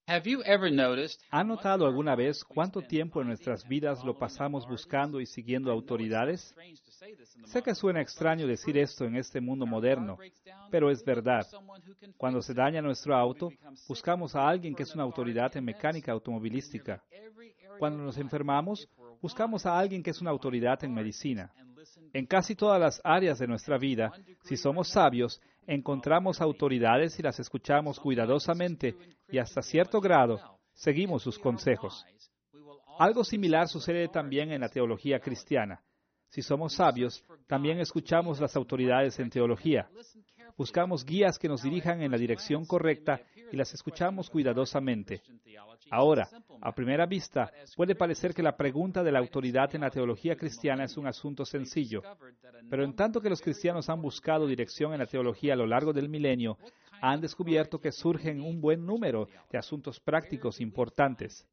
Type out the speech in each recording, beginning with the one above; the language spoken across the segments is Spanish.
¿Ha notado alguna vez cuánto tiempo en nuestras vidas lo pasamos buscando y siguiendo autoridades? Sé que suena extraño decir esto en este mundo moderno, pero es verdad. Cuando se daña nuestro auto, buscamos a alguien que es una autoridad en mecánica automovilística. Cuando nos enfermamos, buscamos a alguien que es una autoridad en medicina. En casi todas las áreas de nuestra vida, si somos sabios, encontramos autoridades y las escuchamos cuidadosamente y hasta cierto grado seguimos sus consejos. Algo similar sucede también en la teología cristiana. Si somos sabios, también escuchamos las autoridades en teología. Buscamos guías que nos dirijan en la dirección correcta y las escuchamos cuidadosamente. Ahora, a primera vista, puede parecer que la pregunta de la autoridad en la teología cristiana es un asunto sencillo, pero en tanto que los cristianos han buscado dirección en la teología a lo largo del milenio, han descubierto que surgen un buen número de asuntos prácticos importantes.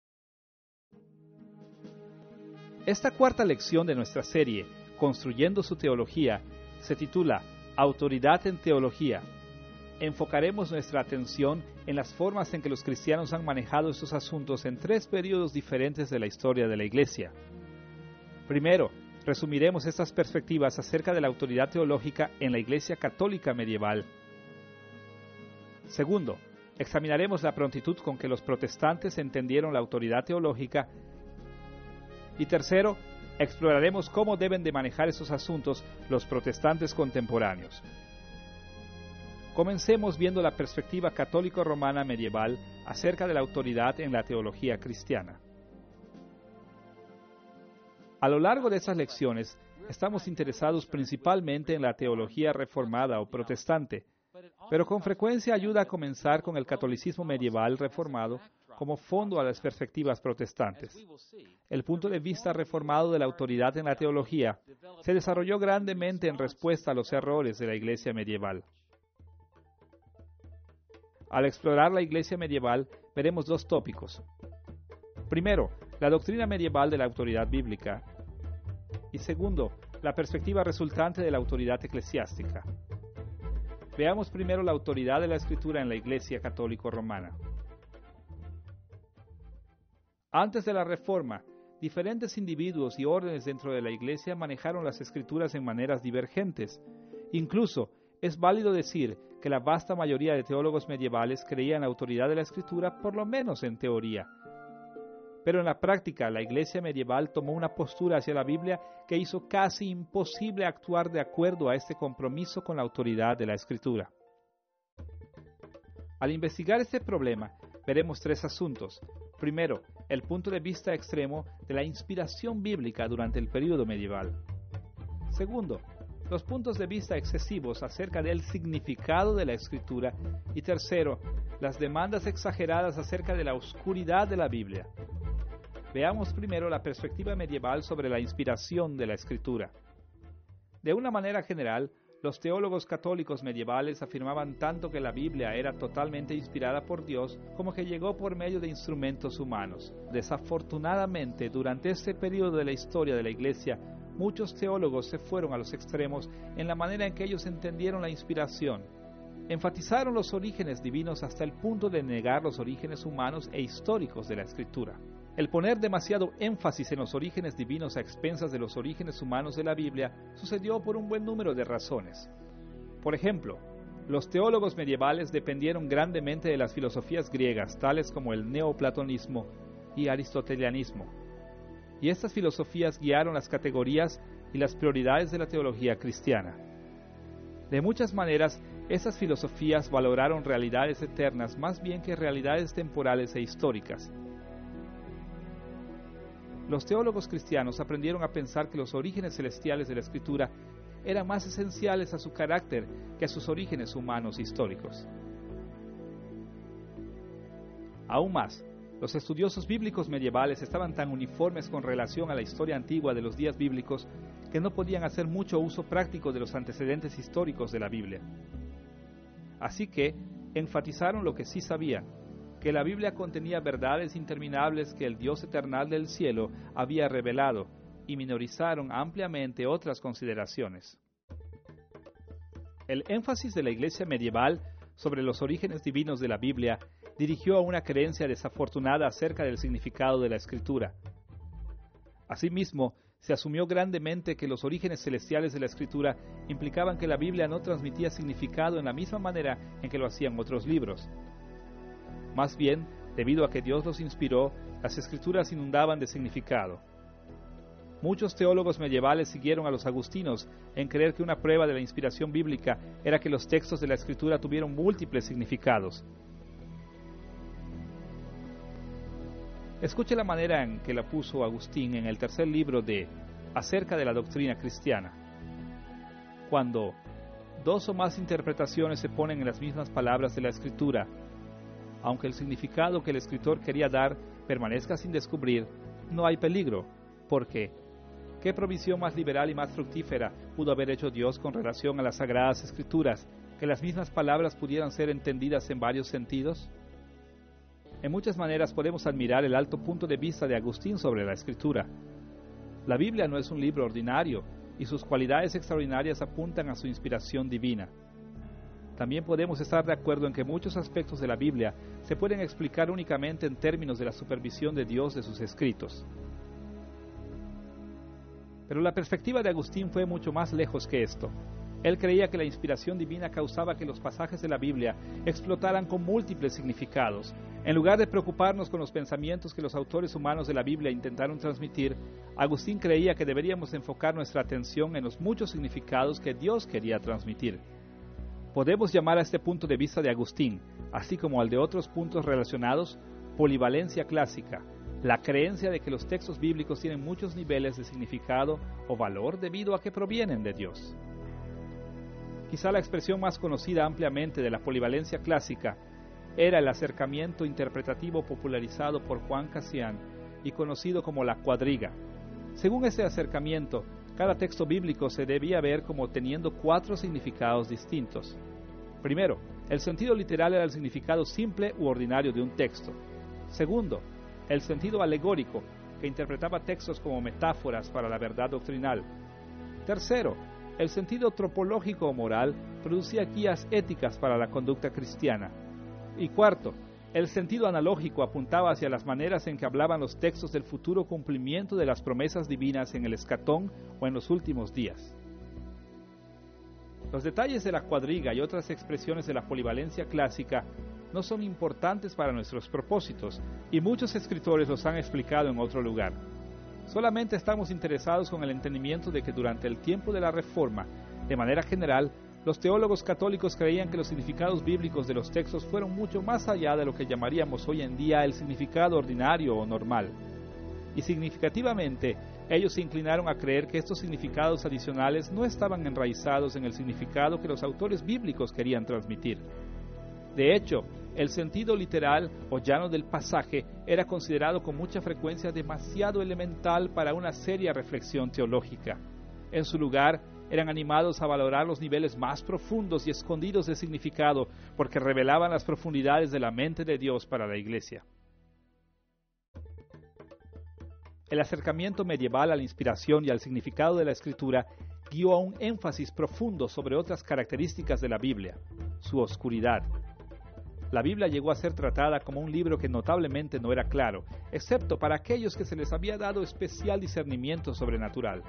Esta cuarta lección de nuestra serie, Construyendo su Teología, se titula Autoridad en Teología. Enfocaremos nuestra atención en las formas en que los cristianos han manejado estos asuntos en 3 períodos diferentes de la historia de la Iglesia. Primero, resumiremos estas perspectivas acerca de la autoridad teológica en la Iglesia católica medieval. Segundo, examinaremos la prontitud con que los protestantes entendieron la autoridad teológica. Y tercero, exploraremos cómo deben de manejar esos asuntos los protestantes contemporáneos. Comencemos viendo la perspectiva católico-romana medieval acerca de la autoridad en la teología cristiana. A lo largo de estas lecciones, estamos interesados principalmente en la teología reformada o protestante, pero con frecuencia ayuda a comenzar con el catolicismo medieval reformado como fondo a las perspectivas protestantes. El punto de vista reformado de la autoridad en la teología se desarrolló grandemente en respuesta a los errores de la Iglesia medieval. Al explorar la Iglesia medieval, veremos 2 tópicos. Primero, la doctrina medieval de la autoridad bíblica. Y segundo, la perspectiva resultante de la autoridad eclesiástica. Veamos primero la autoridad de la Escritura en la Iglesia católico-romana. Antes de la Reforma, diferentes individuos y órdenes dentro de la Iglesia manejaron las Escrituras en maneras divergentes. Incluso, es válido decir que la vasta mayoría de teólogos medievales creían en la autoridad de la Escritura, por lo menos en teoría. Pero en la práctica, la Iglesia medieval tomó una postura hacia la Biblia que hizo casi imposible actuar de acuerdo a este compromiso con la autoridad de la Escritura. Al investigar este problema, veremos 3 asuntos. Primero, el punto de vista extremo de la inspiración bíblica durante el período medieval. Segundo, los puntos de vista excesivos acerca del significado de la Escritura. Y tercero, las demandas exageradas acerca de la oscuridad de la Biblia. Veamos primero la perspectiva medieval sobre la inspiración de la Escritura. De una manera general, los teólogos católicos medievales afirmaban tanto que la Biblia era totalmente inspirada por Dios como que llegó por medio de instrumentos humanos. Desafortunadamente, durante este periodo de la historia de la Iglesia, muchos teólogos se fueron a los extremos en la manera en que ellos entendieron la inspiración. Enfatizaron los orígenes divinos hasta el punto de negar los orígenes humanos e históricos de la Escritura. El poner demasiado énfasis en los orígenes divinos a expensas de los orígenes humanos de la Biblia sucedió por un buen número de razones. Por ejemplo, los teólogos medievales dependieron grandemente de las filosofías griegas, tales como el neoplatonismo y aristotelianismo. Y estas filosofías guiaron las categorías y las prioridades de la teología cristiana. De muchas maneras, estas filosofías valoraron realidades eternas más bien que realidades temporales e históricas. Los teólogos cristianos aprendieron a pensar que los orígenes celestiales de la Escritura eran más esenciales a su carácter que a sus orígenes humanos históricos. Aún más, los estudiosos bíblicos medievales estaban tan uniformes con relación a la historia antigua de los días bíblicos que no podían hacer mucho uso práctico de los antecedentes históricos de la Biblia. Así que enfatizaron lo que sí sabían, que la Biblia contenía verdades interminables que el Dios eternal del cielo había revelado, y minorizaron ampliamente otras consideraciones. El énfasis de la Iglesia medieval sobre los orígenes divinos de la Biblia dirigió a una creencia desafortunada acerca del significado de la Escritura. Asimismo, se asumió grandemente que los orígenes celestiales de la Escritura implicaban que la Biblia no transmitía significado en la misma manera en que lo hacían otros libros. Más bien, debido a que Dios los inspiró, las Escrituras inundaban de significado. Muchos teólogos medievales siguieron a los agustinos en creer que una prueba de la inspiración bíblica era que los textos de la Escritura tuvieron múltiples significados. Escuche la manera en que la puso Agustín en el tercer libro de Acerca de la doctrina cristiana. Cuando dos o más interpretaciones se ponen en las mismas palabras de la Escritura, aunque el significado que el escritor quería dar permanezca sin descubrir, no hay peligro, porque ¿qué provisión más liberal y más fructífera pudo haber hecho Dios con relación a las Sagradas Escrituras, que las mismas palabras pudieran ser entendidas en varios sentidos? En muchas maneras podemos admirar el alto punto de vista de Agustín sobre la Escritura. La Biblia no es un libro ordinario, y sus cualidades extraordinarias apuntan a su inspiración divina. También podemos estar de acuerdo en que muchos aspectos de la Biblia se pueden explicar únicamente en términos de la supervisión de Dios de sus escritos. Pero la perspectiva de Agustín fue mucho más lejos que esto. Él creía que la inspiración divina causaba que los pasajes de la Biblia explotaran con múltiples significados. En lugar de preocuparnos con los pensamientos que los autores humanos de la Biblia intentaron transmitir, Agustín creía que deberíamos enfocar nuestra atención en los muchos significados que Dios quería transmitir. Podemos llamar a este punto de vista de Agustín, así como al de otros puntos relacionados, polivalencia clásica, la creencia de que los textos bíblicos tienen muchos niveles de significado o valor debido a que provienen de Dios. Quizá la expresión más conocida ampliamente de la polivalencia clásica era el acercamiento interpretativo popularizado por Juan Cassian y conocido como la cuadriga. Según este acercamiento, cada texto bíblico se debía ver como teniendo 4 significados distintos. Primero, el sentido literal era el significado simple u ordinario de un texto. Segundo, el sentido alegórico, que interpretaba textos como metáforas para la verdad doctrinal. Tercero, el sentido tropológico o moral producía guías éticas para la conducta cristiana. Y cuarto, el sentido analógico apuntaba hacia las maneras en que hablaban los textos del futuro cumplimiento de las promesas divinas en el escatón o en los últimos días. Los detalles de la cuadriga y otras expresiones de la polivalencia clásica no son importantes para nuestros propósitos, y muchos escritores los han explicado en otro lugar. Solamente estamos interesados con el entendimiento de que durante el tiempo de la Reforma, de manera general, los teólogos católicos creían que los significados bíblicos de los textos fueron mucho más allá de lo que llamaríamos hoy en día el significado ordinario o normal. Y significativamente, ellos se inclinaron a creer que estos significados adicionales no estaban enraizados en el significado que los autores bíblicos querían transmitir. De hecho, el sentido literal o llano del pasaje era considerado con mucha frecuencia demasiado elemental para una seria reflexión teológica. En su lugar, eran animados a valorar los niveles más profundos y escondidos de significado, porque revelaban las profundidades de la mente de Dios para la Iglesia. El acercamiento medieval a la inspiración y al significado de la Escritura guió a un énfasis profundo sobre otras características de la Biblia, su oscuridad. La Biblia llegó a ser tratada como un libro que notablemente no era claro, excepto para aquellos que se les había dado especial discernimiento sobrenatural.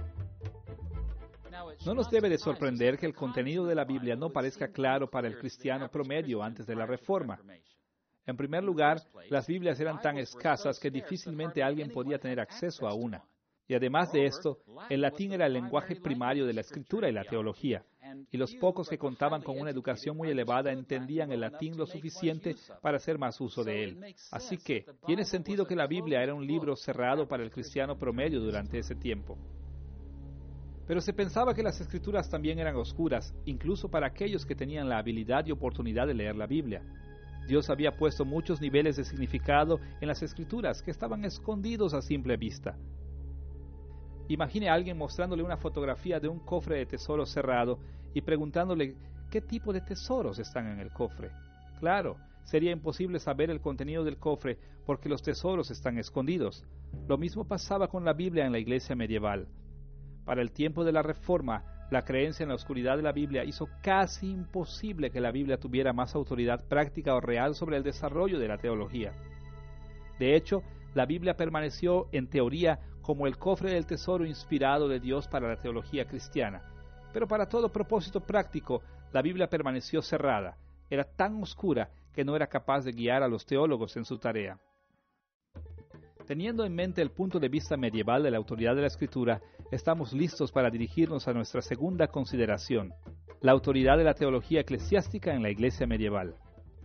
No nos debe de sorprender que el contenido de la Biblia no parezca claro para el cristiano promedio antes de la Reforma. En primer lugar, las Biblias eran tan escasas que difícilmente alguien podía tener acceso a una. Y además de esto, el latín era el lenguaje primario de la escritura y la teología, y los pocos que contaban con una educación muy elevada entendían el latín lo suficiente para hacer más uso de él. Así que, tiene sentido que la Biblia era un libro cerrado para el cristiano promedio durante ese tiempo. Pero se pensaba que las escrituras también eran oscuras, incluso para aquellos que tenían la habilidad y oportunidad de leer la Biblia. Dios había puesto muchos niveles de significado en las escrituras que estaban escondidos a simple vista. Imagine a alguien mostrándole una fotografía de un cofre de tesoro cerrado y preguntándole qué tipo de tesoros están en el cofre. Claro, sería imposible saber el contenido del cofre porque los tesoros están escondidos. Lo mismo pasaba con la Biblia en la iglesia medieval. Para el tiempo de la Reforma, La creencia en la oscuridad de la Biblia hizo casi imposible que la Biblia tuviera más autoridad práctica o real sobre el desarrollo de la teología. De hecho, la Biblia permaneció en teoría como el cofre del tesoro inspirado de Dios para la teología cristiana, pero para todo propósito práctico, la Biblia permaneció cerrada. Era tan oscura que no era capaz de guiar a los teólogos en su tarea. Teniendo en mente el punto de vista medieval de la autoridad de la Escritura, estamos listos para dirigirnos a nuestra segunda consideración, la autoridad de la teología eclesiástica en la Iglesia medieval.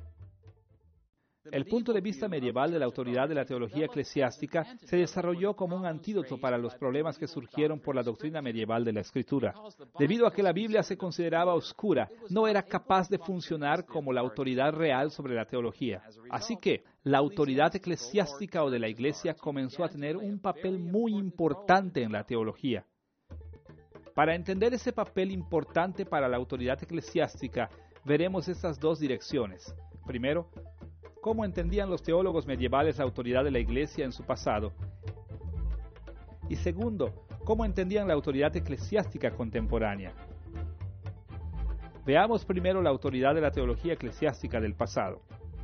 El punto de vista medieval de la autoridad de la teología eclesiástica se desarrolló como un antídoto para los problemas que surgieron por la doctrina medieval de la Escritura. Debido a que la Biblia se consideraba oscura, no era capaz de funcionar como la autoridad real sobre la teología. Así que la autoridad eclesiástica o de la Iglesia comenzó a tener un papel muy importante en la teología. Para entender ese papel importante para la autoridad eclesiástica, veremos estas dos direcciones. Primero, cómo entendían los teólogos medievales la autoridad de la Iglesia en su pasado. Y segundo, cómo entendían la autoridad eclesiástica contemporánea. Veamos primero la autoridad de la teología eclesiástica del pasado.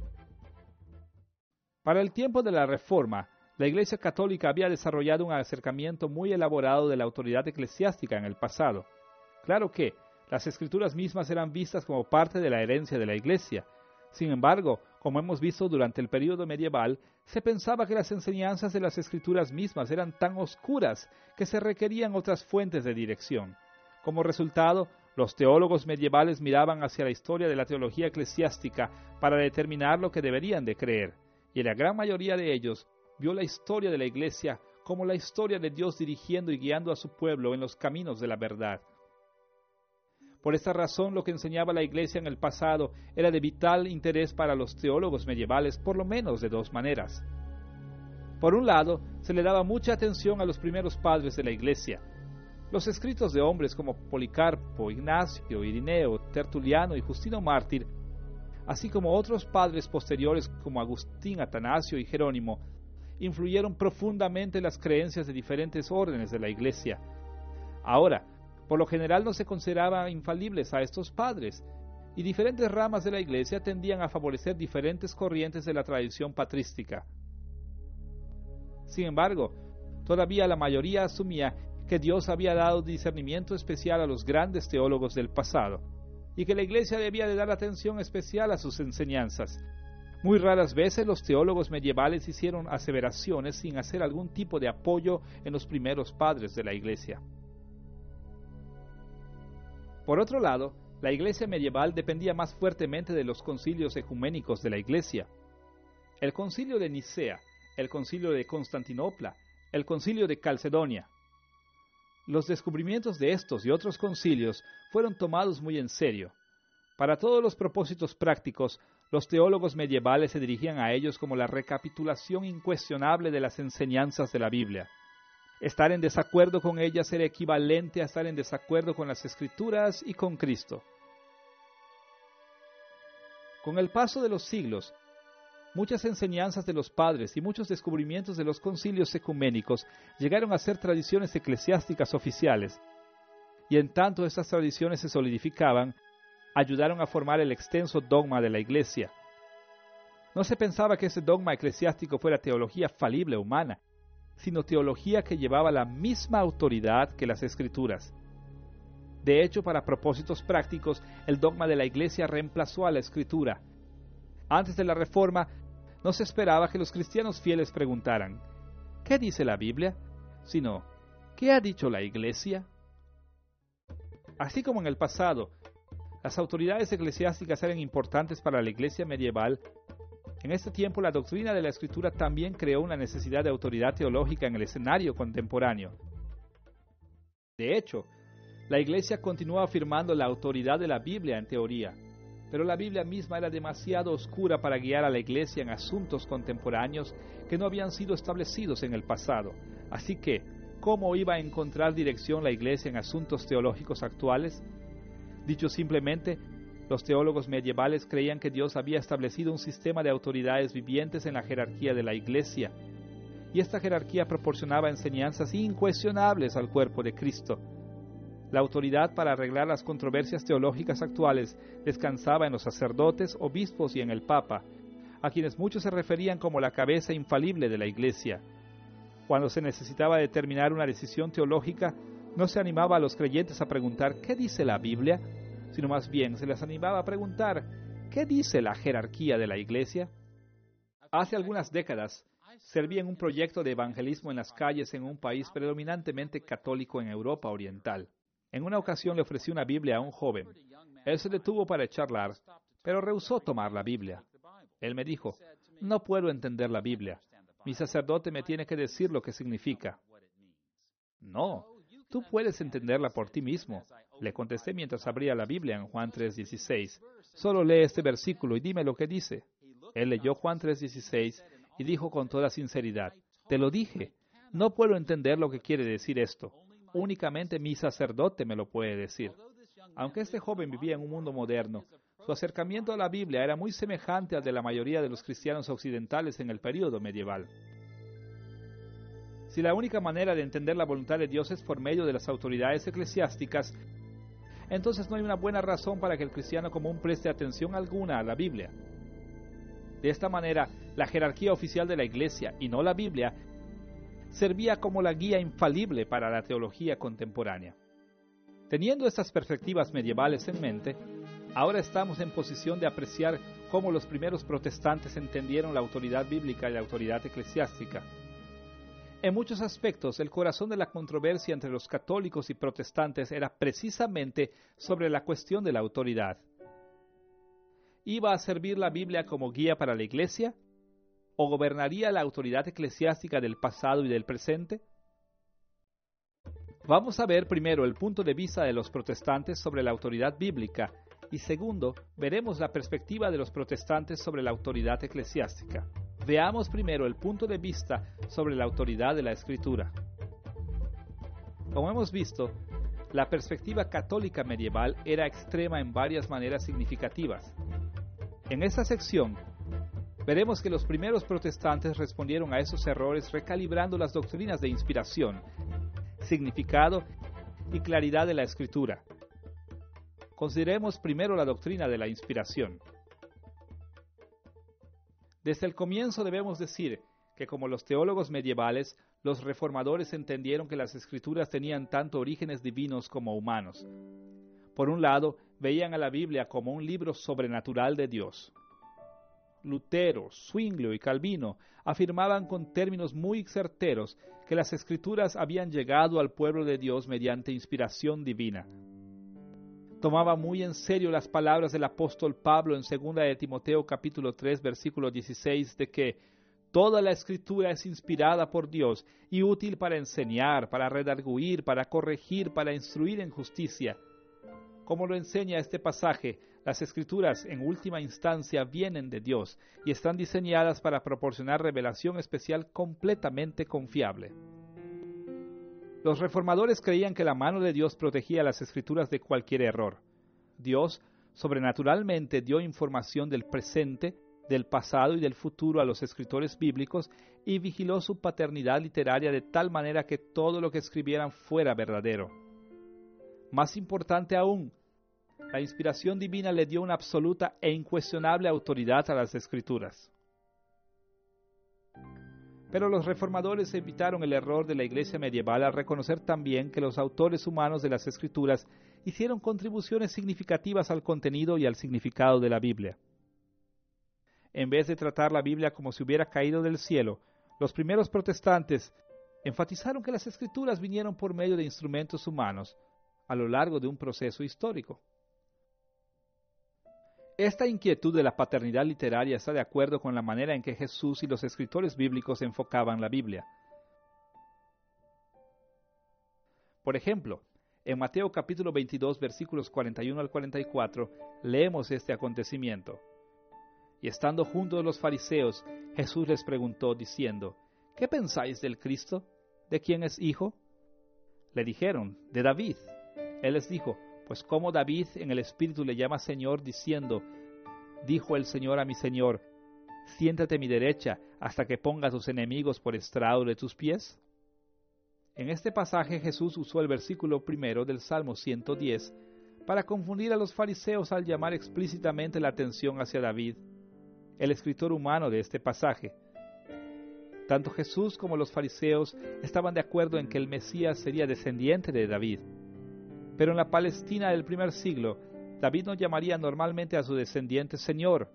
Para el tiempo de la Reforma, la Iglesia Católica había desarrollado un acercamiento muy elaborado de la autoridad eclesiástica en el pasado. Claro que las Escrituras mismas eran vistas como parte de la herencia de la Iglesia. Sin embargo, como hemos visto durante el período medieval, se pensaba que las enseñanzas de las Escrituras mismas eran tan oscuras que se requerían otras fuentes de dirección. Como resultado, los teólogos medievales miraban hacia la historia de la teología eclesiástica para determinar lo que deberían de creer, y la gran mayoría de ellos vio la historia de la Iglesia como la historia de Dios dirigiendo y guiando a su pueblo en los caminos de la verdad. Por esta razón, lo que enseñaba la Iglesia en el pasado era de vital interés para los teólogos medievales, por lo menos de dos maneras. Por un lado, se le daba mucha atención a los primeros padres de la Iglesia. Los escritos de hombres como Policarpo, Ignacio, Irineo, Tertuliano y Justino Mártir, así como otros padres posteriores como Agustín, Atanasio y Jerónimo, influyeron profundamente en las creencias de diferentes órdenes de la Iglesia. Ahora, por lo general no se consideraban infalibles a estos padres, y diferentes ramas de la Iglesia tendían a favorecer diferentes corrientes de la tradición patrística. Sin embargo, todavía la mayoría asumía que Dios había dado discernimiento especial a los grandes teólogos del pasado, y que la Iglesia debía de dar atención especial a sus enseñanzas. Muy raras veces los teólogos medievales hicieron aseveraciones sin hacer algún tipo de apoyo en los primeros padres de la Iglesia. Por otro lado, la Iglesia medieval dependía más fuertemente de los concilios ecuménicos de la Iglesia. El concilio de Nicea, el concilio de Constantinopla, el concilio de Calcedonia. Los descubrimientos de estos y otros concilios fueron tomados muy en serio. Para todos los propósitos prácticos, los teólogos medievales se dirigían a ellos como la recapitulación incuestionable de las enseñanzas de la Biblia. Estar en desacuerdo con ellas era equivalente a estar en desacuerdo con las Escrituras y con Cristo. Con el paso de los siglos, muchas enseñanzas de los padres y muchos descubrimientos de los concilios ecuménicos llegaron a ser tradiciones eclesiásticas oficiales, y en tanto estas tradiciones se solidificaban, ayudaron a formar el extenso dogma de la Iglesia. No se pensaba que ese dogma eclesiástico fuera teología falible humana, sino teología que llevaba la misma autoridad que las Escrituras. De hecho, para propósitos prácticos, el dogma de la Iglesia reemplazó a la Escritura. Antes de la Reforma, no se esperaba que los cristianos fieles preguntaran, ¿qué dice la Biblia?, sino, ¿qué ha dicho la Iglesia? Así como en el pasado, las autoridades eclesiásticas eran importantes para la Iglesia medieval, en este tiempo la doctrina de la Escritura también creó una necesidad de autoridad teológica en el escenario contemporáneo. De hecho, la Iglesia continuó afirmando la autoridad de la Biblia en teoría, pero la Biblia misma era demasiado oscura para guiar a la Iglesia en asuntos contemporáneos que no habían sido establecidos en el pasado. Así que, ¿cómo iba a encontrar dirección la Iglesia en asuntos teológicos actuales? Dicho simplemente, los teólogos medievales creían que Dios había establecido un sistema de autoridades vivientes en la jerarquía de la Iglesia, y esta jerarquía proporcionaba enseñanzas incuestionables al cuerpo de Cristo. La autoridad para arreglar las controversias teológicas actuales descansaba en los sacerdotes, obispos y en el Papa, a quienes muchos se referían como la cabeza infalible de la Iglesia. Cuando se necesitaba determinar una decisión teológica, no se animaba a los creyentes a preguntar ¿qué dice la Biblia?, sino más bien se les animaba a preguntar ¿qué dice la jerarquía de la Iglesia? Hace algunas décadas, serví en un proyecto de evangelismo en las calles en un país predominantemente católico en Europa Oriental. En una ocasión le ofrecí una Biblia a un joven. Él se detuvo para charlar, pero rehusó tomar la Biblia. Él me dijo, no puedo entender la Biblia. Mi sacerdote me tiene que decir lo que significa. No, tú puedes entenderla por ti mismo, le contesté mientras abría la Biblia en Juan 3:16. Solo lee este versículo y dime lo que dice. Él leyó Juan 3:16 y dijo con toda sinceridad, te lo dije, no puedo entender lo que quiere decir esto. Únicamente mi sacerdote me lo puede decir. Aunque este joven vivía en un mundo moderno, su acercamiento a la Biblia era muy semejante al de la mayoría de los cristianos occidentales en el período medieval. Si la única manera de entender la voluntad de Dios es por medio de las autoridades eclesiásticas, entonces no hay una buena razón para que el cristiano común preste atención alguna a la Biblia. De esta manera, la jerarquía oficial de la Iglesia, y no la Biblia, servía como la guía infalible para la teología contemporánea. Teniendo estas perspectivas medievales en mente, ahora estamos en posición de apreciar cómo los primeros protestantes entendieron la autoridad bíblica y la autoridad eclesiástica. En muchos aspectos, el corazón de la controversia entre los católicos y protestantes era precisamente sobre la cuestión de la autoridad. ¿Iba a servir la Biblia como guía para la Iglesia? ¿O gobernaría la autoridad eclesiástica del pasado y del presente? Vamos a ver primero el punto de vista de los protestantes sobre la autoridad bíblica y segundo, veremos la perspectiva de los protestantes sobre la autoridad eclesiástica. Veamos primero el punto de vista sobre la autoridad de la Escritura. Como hemos visto, la perspectiva católica medieval era extrema en varias maneras significativas. En esta sección, veremos que los primeros protestantes respondieron a esos errores recalibrando las doctrinas de inspiración, significado y claridad de la Escritura. Consideremos primero la doctrina de la inspiración. Desde el comienzo debemos decir que como los teólogos medievales, los reformadores entendieron que las Escrituras tenían tanto orígenes divinos como humanos. Por un lado, veían a la Biblia como un libro sobrenatural de Dios. Lutero, Zwinglio y Calvino afirmaban con términos muy certeros que las Escrituras habían llegado al pueblo de Dios mediante inspiración divina. Tomaba muy en serio las palabras del apóstol Pablo en 2 de Timoteo capítulo 3 versículo 16 de que toda la Escritura es inspirada por Dios y útil para enseñar, para redarguir, para corregir, para instruir en justicia. Como lo enseña este pasaje, las Escrituras en última instancia vienen de Dios y están diseñadas para proporcionar revelación especial completamente confiable. Los reformadores creían que la mano de Dios protegía las Escrituras de cualquier error. Dios sobrenaturalmente dio información del presente, del pasado y del futuro a los escritores bíblicos y vigiló su paternidad literaria de tal manera que todo lo que escribieran fuera verdadero. Más importante aún, la inspiración divina le dio una absoluta e incuestionable autoridad a las Escrituras. Pero los reformadores evitaron el error de la Iglesia medieval al reconocer también que los autores humanos de las Escrituras hicieron contribuciones significativas al contenido y al significado de la Biblia. En vez de tratar la Biblia como si hubiera caído del cielo, los primeros protestantes enfatizaron que las Escrituras vinieron por medio de instrumentos humanos a lo largo de un proceso histórico. Esta inquietud de la paternidad literaria está de acuerdo con la manera en que Jesús y los escritores bíblicos enfocaban la Biblia. Por ejemplo, en Mateo capítulo 22, versículos 41 al 44, leemos este acontecimiento. Y estando junto de los fariseos, Jesús les preguntó, diciendo, ¿qué pensáis del Cristo? ¿De quién es hijo? Le dijeron, de David. Él les dijo, pues como David en el Espíritu le llama Señor, diciendo, dijo el Señor a mi Señor, siéntate a mi derecha hasta que ponga a tus enemigos por estrado de tus pies. En este pasaje Jesús usó el versículo primero del Salmo 110 para confundir a los fariseos al llamar explícitamente la atención hacia David, el escritor humano de este pasaje. Tanto Jesús como los fariseos estaban de acuerdo en que el Mesías sería descendiente de David. Pero en la Palestina del primer siglo, David no llamaría normalmente a su descendiente Señor.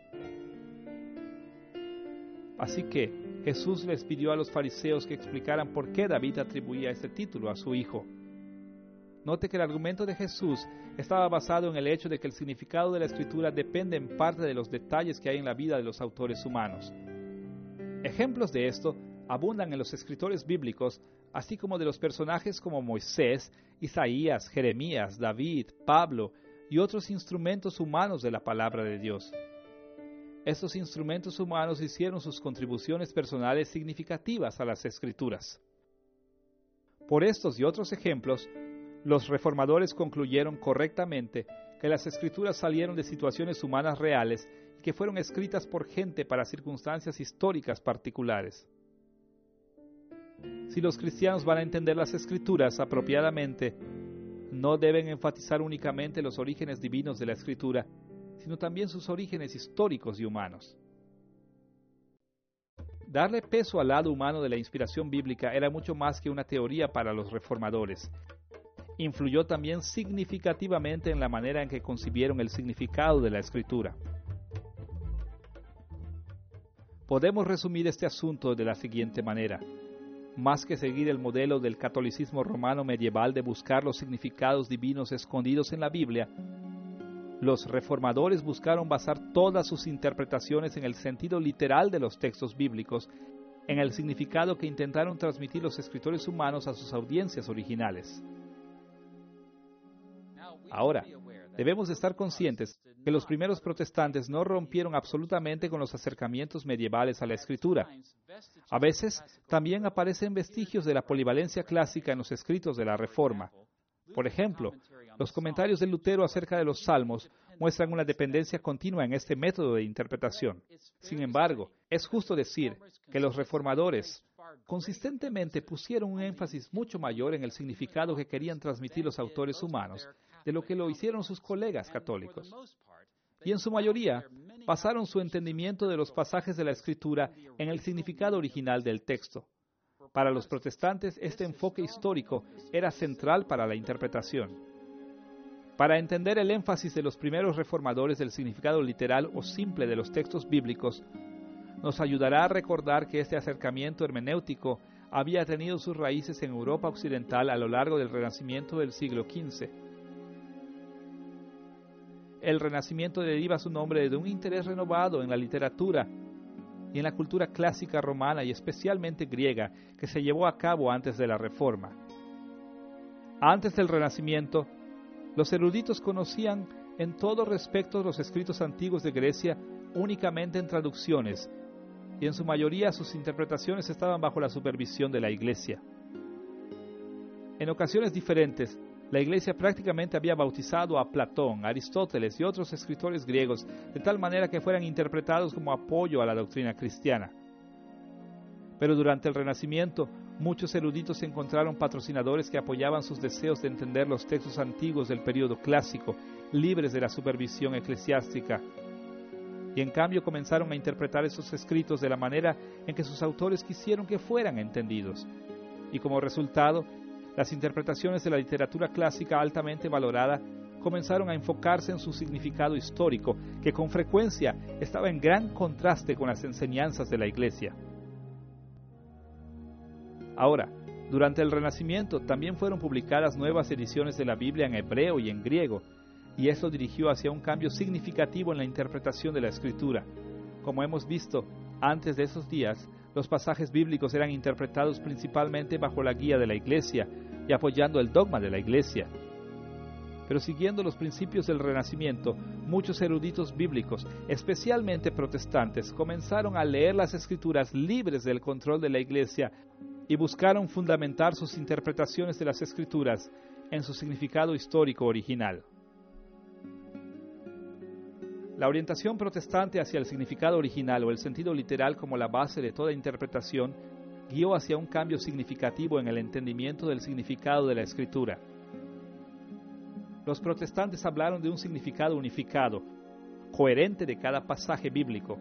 Así que Jesús les pidió a los fariseos que explicaran por qué David atribuía este título a su hijo. Note que el argumento de Jesús estaba basado en el hecho de que el significado de la Escritura depende en parte de los detalles que hay en la vida de los autores humanos. Ejemplos de esto abundan en los escritores bíblicos, así como de los personajes como Moisés, Isaías, Jeremías, David, Pablo y otros instrumentos humanos de la palabra de Dios. Estos instrumentos humanos hicieron sus contribuciones personales significativas a las Escrituras. Por estos y otros ejemplos, los reformadores concluyeron correctamente que las Escrituras salieron de situaciones humanas reales y que fueron escritas por gente para circunstancias históricas particulares. Si los cristianos van a entender las Escrituras apropiadamente, no deben enfatizar únicamente los orígenes divinos de la Escritura, sino también sus orígenes históricos y humanos. Darle peso al lado humano de la inspiración bíblica era mucho más que una teoría para los reformadores. Influyó también significativamente en la manera en que concibieron el significado de la Escritura. Podemos resumir este asunto de la siguiente manera. Más que seguir el modelo del catolicismo romano medieval de buscar los significados divinos escondidos en la Biblia, los reformadores buscaron basar todas sus interpretaciones en el sentido literal de los textos bíblicos, en el significado que intentaron transmitir los escritores humanos a sus audiencias originales. Ahora, debemos estar conscientes que los primeros protestantes no rompieron absolutamente con los acercamientos medievales a la Escritura. A veces, también aparecen vestigios de la polivalencia clásica en los escritos de la Reforma. Por ejemplo, los comentarios de Lutero acerca de los Salmos muestran una dependencia continua en este método de interpretación. Sin embargo, es justo decir que los reformadores consistentemente pusieron un énfasis mucho mayor en el significado que querían transmitir los autores humanos de lo que lo hicieron sus colegas católicos. Y en su mayoría, basaron su entendimiento de los pasajes de la Escritura en el significado original del texto. Para los protestantes, este enfoque histórico era central para la interpretación. Para entender el énfasis de los primeros reformadores del significado literal o simple de los textos bíblicos, nos ayudará a recordar que este acercamiento hermenéutico había tenido sus raíces en Europa occidental a lo largo del Renacimiento del siglo XV. El Renacimiento deriva su nombre de un interés renovado en la literatura y en la cultura clásica romana y especialmente griega que se llevó a cabo antes de la Reforma. Antes del Renacimiento, los eruditos conocían en todo respecto los escritos antiguos de Grecia únicamente en traducciones, y en su mayoría sus interpretaciones estaban bajo la supervisión de la Iglesia. En ocasiones diferentes, la Iglesia prácticamente había bautizado a Platón, Aristóteles y otros escritores griegos de tal manera que fueran interpretados como apoyo a la doctrina cristiana. Pero durante el Renacimiento, muchos eruditos encontraron patrocinadores que apoyaban sus deseos de entender los textos antiguos del período clásico, libres de la supervisión eclesiástica. Y en cambio comenzaron a interpretar esos escritos de la manera en que sus autores quisieron que fueran entendidos. Y como resultado, las interpretaciones de la literatura clásica altamente valorada comenzaron a enfocarse en su significado histórico, que con frecuencia estaba en gran contraste con las enseñanzas de la Iglesia. Ahora, durante el Renacimiento también fueron publicadas nuevas ediciones de la Biblia en hebreo y en griego, y esto dirigió hacia un cambio significativo en la interpretación de la Escritura. Como hemos visto, antes de esos días, los pasajes bíblicos eran interpretados principalmente bajo la guía de la Iglesia y apoyando el dogma de la Iglesia. Pero siguiendo los principios del Renacimiento, muchos eruditos bíblicos, especialmente protestantes, comenzaron a leer las Escrituras libres del control de la Iglesia y buscaron fundamentar sus interpretaciones de las Escrituras en su significado histórico original. La orientación protestante hacia el significado original o el sentido literal como la base de toda interpretación guió hacia un cambio significativo en el entendimiento del significado de la Escritura. Los protestantes hablaron de un significado unificado, coherente de cada pasaje bíblico.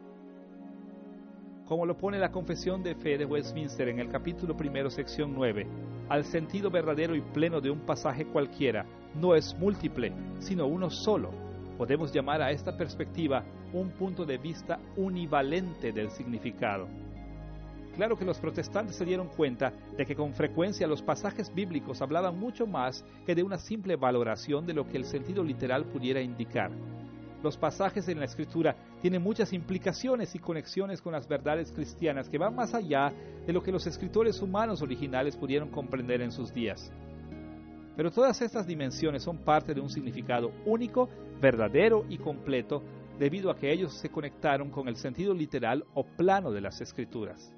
Como lo pone la Confesión de Fe de Westminster en el capítulo 1, sección 9, al sentido verdadero y pleno de un pasaje cualquiera no es múltiple, sino uno solo. Podemos llamar a esta perspectiva un punto de vista univalente del significado. Claro que los protestantes se dieron cuenta de que con frecuencia los pasajes bíblicos hablaban mucho más que de una simple valoración de lo que el sentido literal pudiera indicar. Los pasajes en la Escritura tienen muchas implicaciones y conexiones con las verdades cristianas que van más allá de lo que los escritores humanos originales pudieron comprender en sus días. Pero todas estas dimensiones son parte de un significado único, verdadero y completo, debido a que ellos se conectaron con el sentido literal o plano de las Escrituras.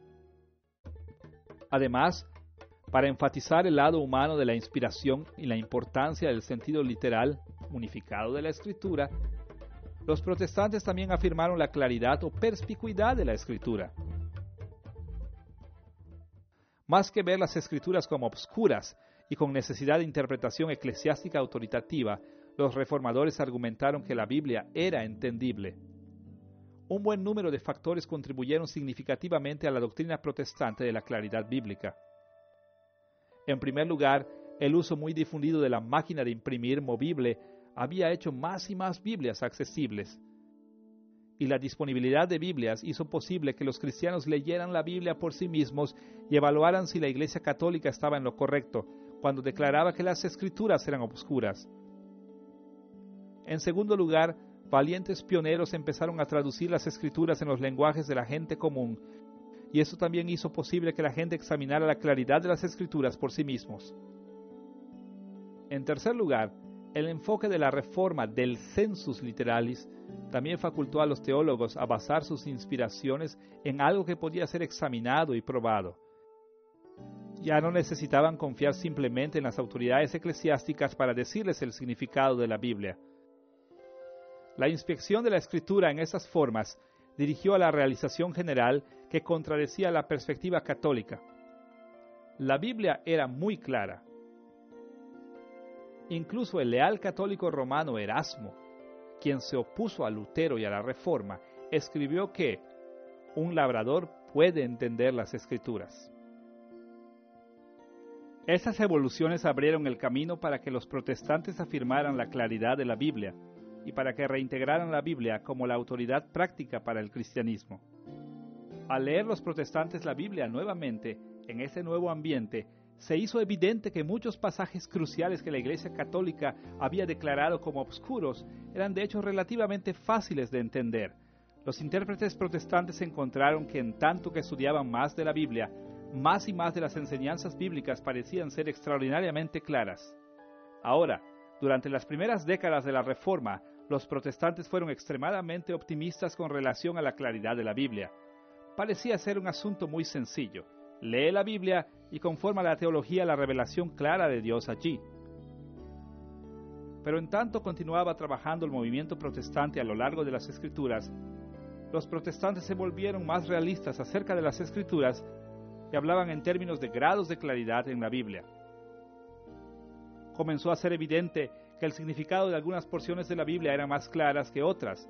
Además, para enfatizar el lado humano de la inspiración y la importancia del sentido literal unificado de la Escritura, los protestantes también afirmaron la claridad o perspicuidad de la Escritura. Más que ver las Escrituras como obscuras y con necesidad de interpretación eclesiástica autoritativa, los reformadores argumentaron que la Biblia era entendible. Un buen número de factores contribuyeron significativamente a la doctrina protestante de la claridad bíblica. En primer lugar, el uso muy difundido de la máquina de imprimir movible había hecho más y más Biblias accesibles. Y la disponibilidad de Biblias hizo posible que los cristianos leyeran la Biblia por sí mismos y evaluaran si la Iglesia Católica estaba en lo correcto, cuando declaraba que las Escrituras eran obscuras. En segundo lugar, valientes pioneros empezaron a traducir las Escrituras en los lenguajes de la gente común, y eso también hizo posible que la gente examinara la claridad de las Escrituras por sí mismos. En tercer lugar, el enfoque de la reforma del sensus literalis también facultó a los teólogos a basar sus inspiraciones en algo que podía ser examinado y probado. Ya no necesitaban confiar simplemente en las autoridades eclesiásticas para decirles el significado de la Biblia. La inspección de la Escritura en esas formas dirigió a la realización general que contradecía la perspectiva católica. La Biblia era muy clara. Incluso el leal católico romano Erasmo, quien se opuso a Lutero y a la Reforma, escribió que un labrador puede entender las Escrituras. Estas evoluciones abrieron el camino para que los protestantes afirmaran la claridad de la Biblia y para que reintegraran la Biblia como la autoridad práctica para el cristianismo. Al leer los protestantes la Biblia nuevamente, en ese nuevo ambiente, se hizo evidente que muchos pasajes cruciales que la Iglesia Católica había declarado como obscuros eran de hecho relativamente fáciles de entender. Los intérpretes protestantes encontraron que en tanto que estudiaban más de la Biblia, más y más de las enseñanzas bíblicas parecían ser extraordinariamente claras. Ahora, durante las primeras décadas de la Reforma, los protestantes fueron extremadamente optimistas con relación a la claridad de la Biblia. Parecía ser un asunto muy sencillo. Lee la Biblia y conforma la teología a la revelación clara de Dios allí. Pero en tanto continuaba trabajando el movimiento protestante a lo largo de las Escrituras, los protestantes se volvieron más realistas acerca de las Escrituras y hablaban en términos de grados de claridad en la Biblia. Comenzó a ser evidente que el significado de algunas porciones de la Biblia eran más claras que otras,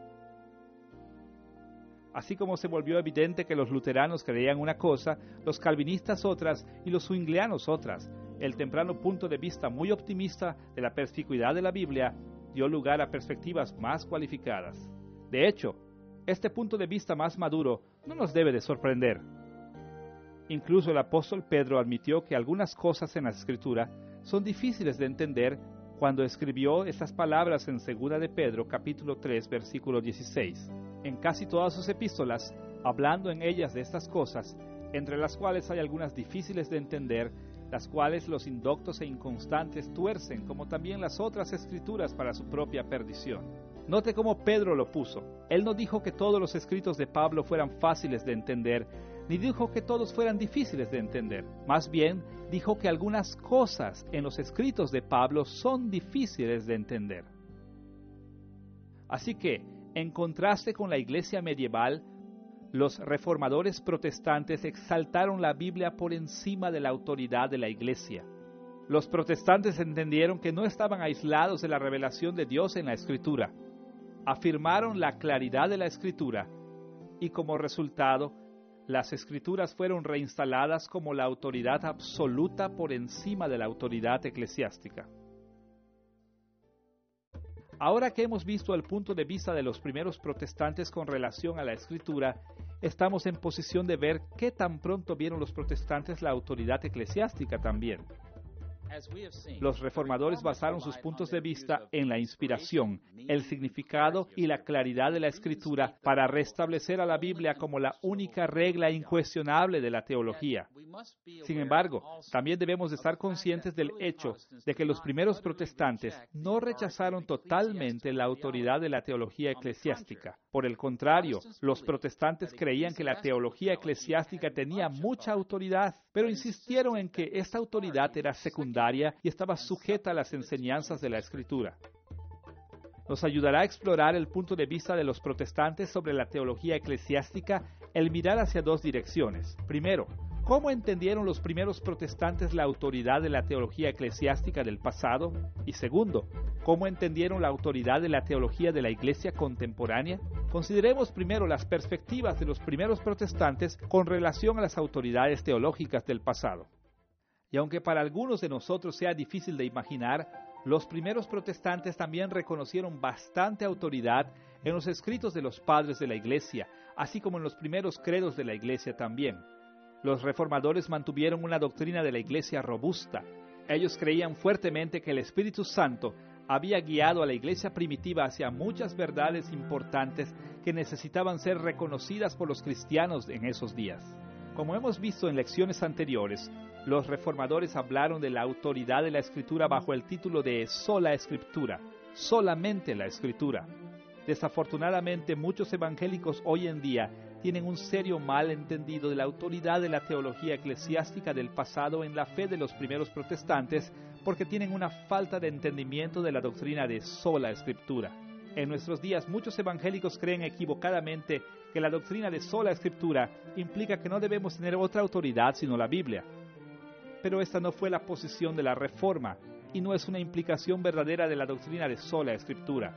así como se volvió evidente que los luteranos creían una cosa, los calvinistas otras y los zwinglianos otras. El temprano punto de vista muy optimista de la perspicuidad de la Biblia dio lugar a perspectivas más cualificadas. De hecho, este punto de vista más maduro no nos debe de sorprender. Incluso el apóstol Pedro admitió que algunas cosas en la Escritura son difíciles de entender cuando escribió estas palabras en 2 de Pedro, capítulo 3, versículo 16. En casi todas sus epístolas, hablando en ellas de estas cosas, entre las cuales hay algunas difíciles de entender, las cuales los indoctos e inconstantes tuercen, como también las otras escrituras para su propia perdición. Note cómo Pedro lo puso. Él no dijo que todos los escritos de Pablo fueran fáciles de entender, ni dijo que todos fueran difíciles de entender. Más bien, dijo que algunas cosas en los escritos de Pablo son difíciles de entender. Así que, en contraste con la iglesia medieval, Los reformadores protestantes exaltaron la Biblia por encima de la autoridad de la Iglesia. Los protestantes entendieron que no estaban aislados de la revelación de Dios en la Escritura. Afirmaron la claridad de la Escritura y como resultado, las Escrituras fueron reinstaladas como la autoridad absoluta por encima de la autoridad eclesiástica. Ahora que hemos visto el punto de vista de los primeros protestantes con relación a la Escritura, estamos en posición de ver qué tan pronto vieron los protestantes la autoridad eclesiástica también. Los reformadores basaron sus puntos de vista en la inspiración, el significado y la claridad de la Escritura para restablecer a la Biblia como la única regla incuestionable de la teología. Sin embargo, también debemos de estar conscientes del hecho de que los primeros protestantes no rechazaron totalmente la autoridad de la teología eclesiástica. Por el contrario, los protestantes creían que la teología eclesiástica tenía mucha autoridad, pero insistieron en que esta autoridad era secundaria y estaba sujeta a las enseñanzas de la Escritura. Nos ayudará a explorar el punto de vista de los protestantes sobre la teología eclesiástica el mirar hacia dos direcciones. Primero, ¿cómo entendieron los primeros protestantes la autoridad de la teología eclesiástica del pasado? Y segundo, ¿cómo entendieron la autoridad de la teología de la Iglesia contemporánea? Consideremos primero las perspectivas de los primeros protestantes con relación a las autoridades teológicas del pasado. Y aunque para algunos de nosotros sea difícil de imaginar, los primeros protestantes también reconocieron bastante autoridad en los escritos de los padres de la Iglesia, así como en los primeros credos de la Iglesia también. Los reformadores mantuvieron una doctrina de la Iglesia robusta. Ellos creían fuertemente que el Espíritu Santo había guiado a la Iglesia primitiva hacia muchas verdades importantes que necesitaban ser reconocidas por los cristianos en esos días. Como hemos visto en lecciones anteriores, los reformadores hablaron de la autoridad de la Escritura bajo el título de sola Escritura, solamente la Escritura. Desafortunadamente, muchos evangélicos hoy en día tienen un serio malentendido de la autoridad de la teología eclesiástica del pasado en la fe de los primeros protestantes porque tienen una falta de entendimiento de la doctrina de sola Escritura. En nuestros días, muchos evangélicos creen equivocadamente que la doctrina de sola Escritura implica que no debemos tener otra autoridad sino la Biblia. Pero esta no fue la posición de la Reforma y no es una implicación verdadera de la doctrina de sola Escritura.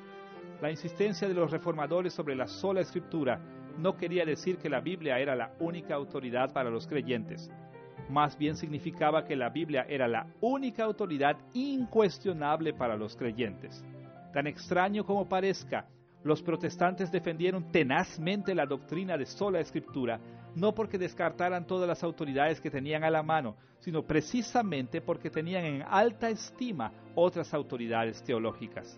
La insistencia de los reformadores sobre la sola Escritura no quería decir que la Biblia era la única autoridad para los creyentes. Más bien significaba que la Biblia era la única autoridad incuestionable para los creyentes. Tan extraño como parezca, los protestantes defendieron tenazmente la doctrina de sola Escritura, no porque descartaran todas las autoridades que tenían a la mano, sino precisamente porque tenían en alta estima otras autoridades teológicas.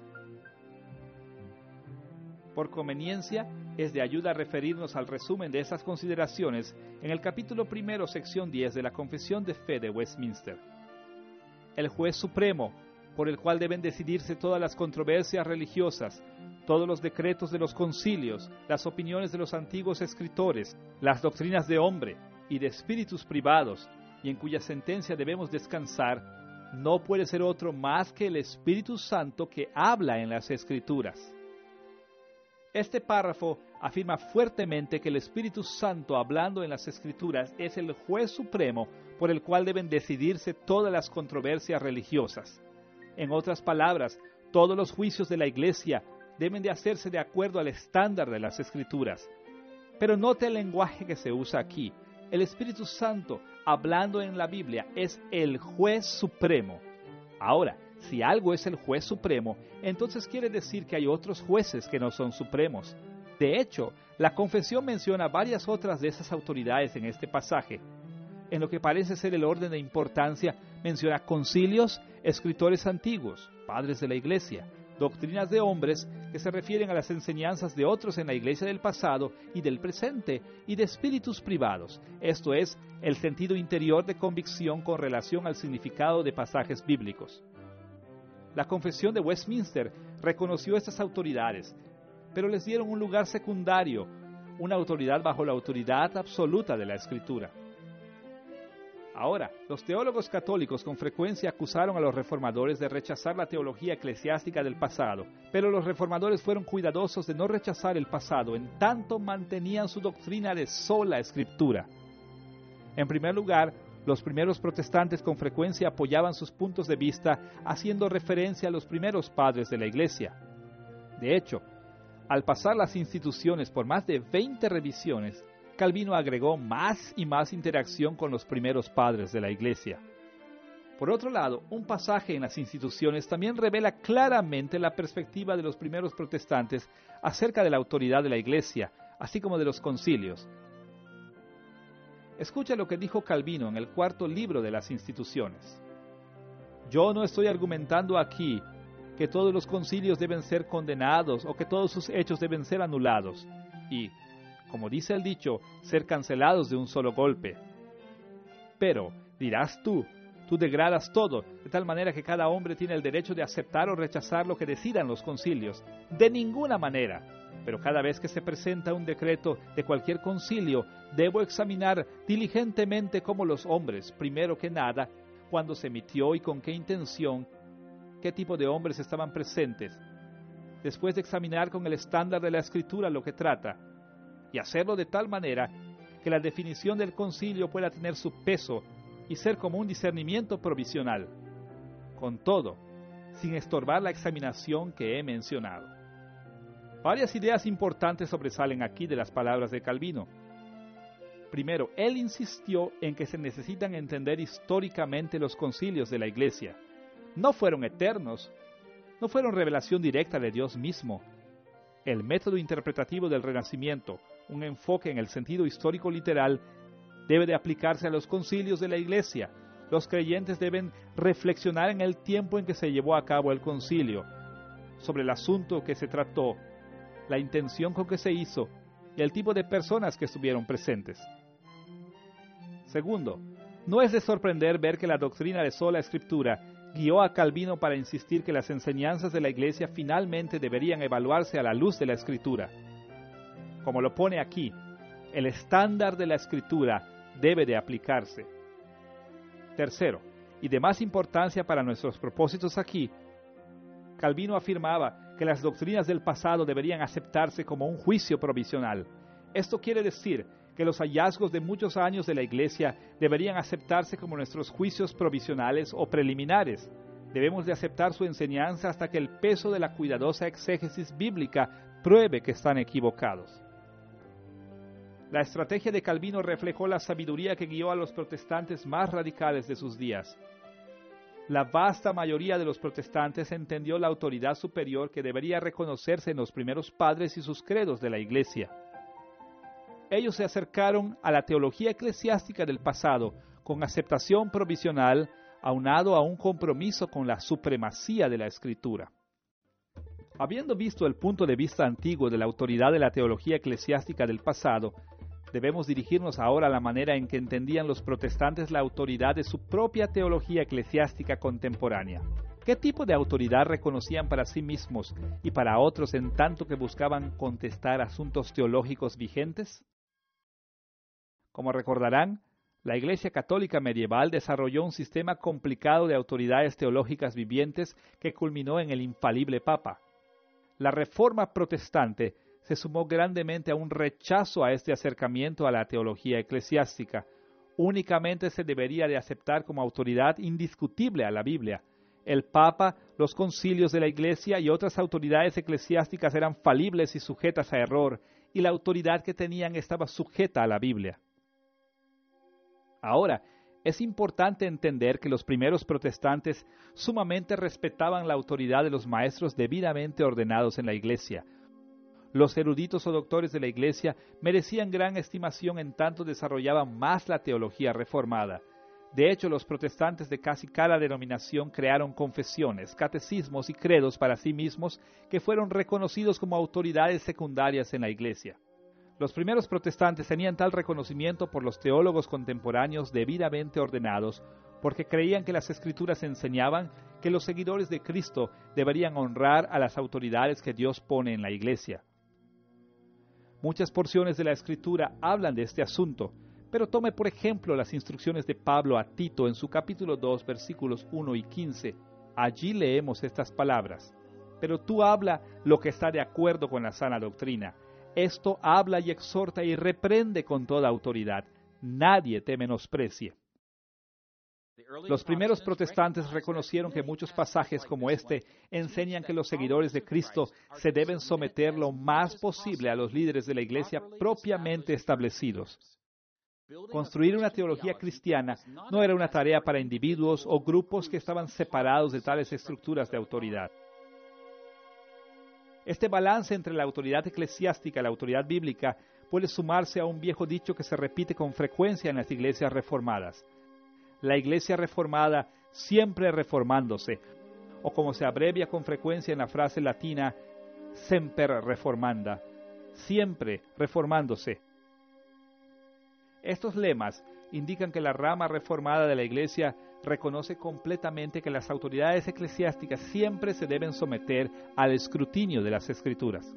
Por conveniencia, es de ayuda referirnos al resumen de esas consideraciones en el capítulo 1, sección 10 de la Confesión de Fe de Westminster. El juez supremo, por el cual deben decidirse todas las controversias religiosas, todos los decretos de los concilios, las opiniones de los antiguos escritores, las doctrinas de hombre y de espíritus privados, y en cuya sentencia debemos descansar, no puede ser otro más que el Espíritu Santo que habla en las Escrituras. Este párrafo afirma fuertemente que el Espíritu Santo hablando en las Escrituras es el juez supremo por el cual deben decidirse todas las controversias religiosas. En otras palabras, todos los juicios de la Iglesia deben de hacerse de acuerdo al estándar de las Escrituras. Pero note el lenguaje que se usa aquí. El Espíritu Santo, hablando en la Biblia, es el juez supremo. Ahora, si algo es el juez supremo, entonces quiere decir que hay otros jueces que no son supremos. De hecho, la confesión menciona varias otras de esas autoridades en este pasaje. En lo que parece ser el orden de importancia, menciona concilios, escritores antiguos, padres de la Iglesia, doctrinas de hombres que se refieren a las enseñanzas de otros en la Iglesia del pasado y del presente, y de espíritus privados, esto es, el sentido interior de convicción con relación al significado de pasajes bíblicos. La Confesión de Westminster reconoció estas autoridades, pero les dieron un lugar secundario, una autoridad bajo la autoridad absoluta de la Escritura. Ahora, los teólogos católicos con frecuencia acusaron a los reformadores de rechazar la teología eclesiástica del pasado, pero los reformadores fueron cuidadosos de no rechazar el pasado, en tanto mantenían su doctrina de sola Escritura. En primer lugar, los primeros protestantes con frecuencia apoyaban sus puntos de vista haciendo referencia a los primeros padres de la Iglesia. De hecho, al pasar las instituciones por más de 20 revisiones, Calvino agregó más y más interacción con los primeros padres de la Iglesia. Por otro lado, un pasaje en las instituciones también revela claramente la perspectiva de los primeros protestantes acerca de la autoridad de la Iglesia, así como de los concilios. Escucha lo que dijo Calvino en el cuarto libro de las instituciones. Yo no estoy argumentando aquí que todos los concilios deben ser condenados o que todos sus hechos deben ser anulados y, como dice el dicho, ser cancelados de un solo golpe. Pero, dirás tú degradas todo, de tal manera que cada hombre tiene el derecho de aceptar o rechazar lo que decidan los concilios. De ninguna manera. Pero cada vez que se presenta un decreto de cualquier concilio, debo examinar diligentemente cómo los hombres, primero que nada, cuándo se emitió y con qué intención, qué tipo de hombres estaban presentes. Después de examinar con el estándar de la Escritura lo que trata, y hacerlo de tal manera que la definición del concilio pueda tener su peso y ser como un discernimiento provisional, con todo, sin estorbar la examinación que he mencionado. Varias ideas importantes sobresalen aquí de las palabras de Calvino. Primero, él insistió en que se necesitan entender históricamente los concilios de la Iglesia. No fueron eternos, no fueron revelación directa de Dios mismo. El método interpretativo del Renacimiento, un enfoque en el sentido histórico literal, debe de aplicarse a los concilios de la Iglesia. Los creyentes deben reflexionar en el tiempo en que se llevó a cabo el concilio, sobre el asunto que se trató, la intención con que se hizo y el tipo de personas que estuvieron presentes. Segundo, no es de sorprender ver que la doctrina de sola Escritura guió a Calvino para insistir que las enseñanzas de la Iglesia finalmente deberían evaluarse a la luz de la Escritura. Como lo pone aquí, el estándar de la Escritura debe de aplicarse. Tercero, y de más importancia para nuestros propósitos aquí, Calvino afirmaba que las doctrinas del pasado deberían aceptarse como un juicio provisional. Esto quiere decir que los hallazgos de muchos años de la Iglesia deberían aceptarse como nuestros juicios provisionales o preliminares. Debemos de aceptar su enseñanza hasta que el peso de la cuidadosa exégesis bíblica pruebe que están equivocados. La estrategia de Calvino reflejó la sabiduría que guió a los protestantes más radicales de sus días. La vasta mayoría de los protestantes entendió la autoridad superior que debería reconocerse en los primeros padres y sus credos de la Iglesia. Ellos se acercaron a la teología eclesiástica del pasado con aceptación provisional, aunado a un compromiso con la supremacía de la Escritura. Habiendo visto el punto de vista antiguo de la autoridad de la teología eclesiástica del pasado, debemos dirigirnos ahora a la manera en que entendían los protestantes la autoridad de su propia teología eclesiástica contemporánea. ¿Qué tipo de autoridad reconocían para sí mismos y para otros en tanto que buscaban contestar asuntos teológicos vigentes? Como recordarán, la Iglesia Católica medieval desarrolló un sistema complicado de autoridades teológicas vivientes que culminó en el infalible Papa. La Reforma protestante se sumó grandemente a un rechazo a este acercamiento a la teología eclesiástica. Únicamente se debería de aceptar como autoridad indiscutible a la Biblia. El Papa, los concilios de la Iglesia y otras autoridades eclesiásticas eran falibles y sujetas a error, y la autoridad que tenían estaba sujeta a la Biblia. Ahora, es importante entender que los primeros protestantes sumamente respetaban la autoridad de los maestros debidamente ordenados en la Iglesia. Los eruditos o doctores de la Iglesia merecían gran estimación en tanto desarrollaban más la teología reformada. De hecho, los protestantes de casi cada denominación crearon confesiones, catecismos y credos para sí mismos que fueron reconocidos como autoridades secundarias en la Iglesia. Los primeros protestantes tenían tal reconocimiento por los teólogos contemporáneos debidamente ordenados, porque creían que las Escrituras enseñaban que los seguidores de Cristo deberían honrar a las autoridades que Dios pone en la Iglesia. Muchas porciones de la Escritura hablan de este asunto, Pero tome por ejemplo las instrucciones de Pablo a Tito en su capítulo 2, versículos 1 y 15. Allí leemos estas palabras: pero tú habla lo que está de acuerdo con la sana doctrina. Esto habla y exhorta y reprende con toda autoridad. Nadie te menosprecie. Los primeros protestantes reconocieron que muchos pasajes como este enseñan que los seguidores de Cristo se deben someter lo más posible a los líderes de la iglesia propiamente establecidos. Construir una teología cristiana no era una tarea para individuos o grupos que estaban separados de tales estructuras de autoridad. Este balance entre la autoridad eclesiástica y la autoridad bíblica puede sumarse a un viejo dicho que se repite con frecuencia en las iglesias reformadas: la iglesia reformada siempre reformándose, o como se abrevia con frecuencia en la frase latina, semper reformanda, siempre reformándose. Estos lemas indican que la rama reformada de la iglesia reconoce completamente que las autoridades eclesiásticas siempre se deben someter al escrutinio de las Escrituras.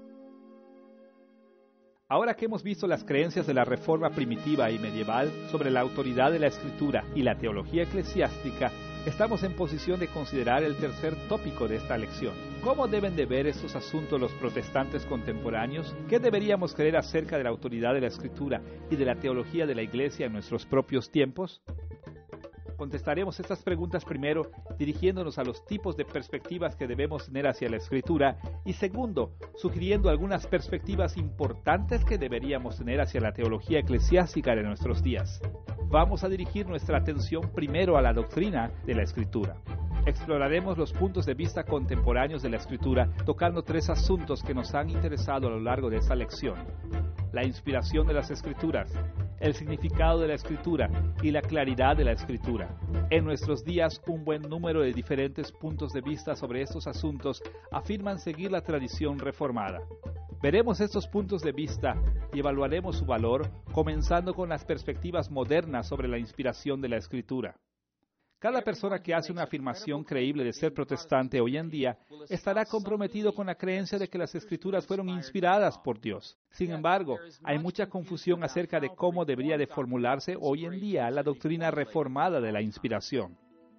Ahora que hemos visto las creencias de la Reforma primitiva y medieval sobre la autoridad de la Escritura y la teología eclesiástica, estamos en posición de considerar el tercer tópico de esta lección. ¿Cómo deben de ver estos asuntos los protestantes contemporáneos? ¿Qué deberíamos creer acerca de la autoridad de la Escritura y de la teología de la Iglesia en nuestros propios tiempos? Contestaremos estas preguntas primero dirigiéndonos a los tipos de perspectivas que debemos tener hacia la Escritura y segundo, sugiriendo algunas perspectivas importantes que deberíamos tener hacia la teología eclesiástica de nuestros días. Vamos a dirigir nuestra atención primero a la doctrina de la Escritura. Exploraremos los puntos de vista contemporáneos de la Escritura, tocando tres asuntos que nos han interesado a lo largo de esta lección: la inspiración de las Escrituras, el significado de la Escritura y la claridad de la Escritura. En nuestros días, un buen número de diferentes puntos de vista sobre estos asuntos afirman seguir la tradición reformada. Veremos estos puntos de vista y evaluaremos su valor, comenzando con las perspectivas modernas sobre la inspiración de la Escritura. Cada persona que hace una afirmación creíble de ser protestante hoy en día estará comprometido con la creencia de que las Escrituras fueron inspiradas por Dios. Sin embargo, hay mucha confusión acerca de cómo debería de formularse hoy en día la doctrina reformada de la inspiración.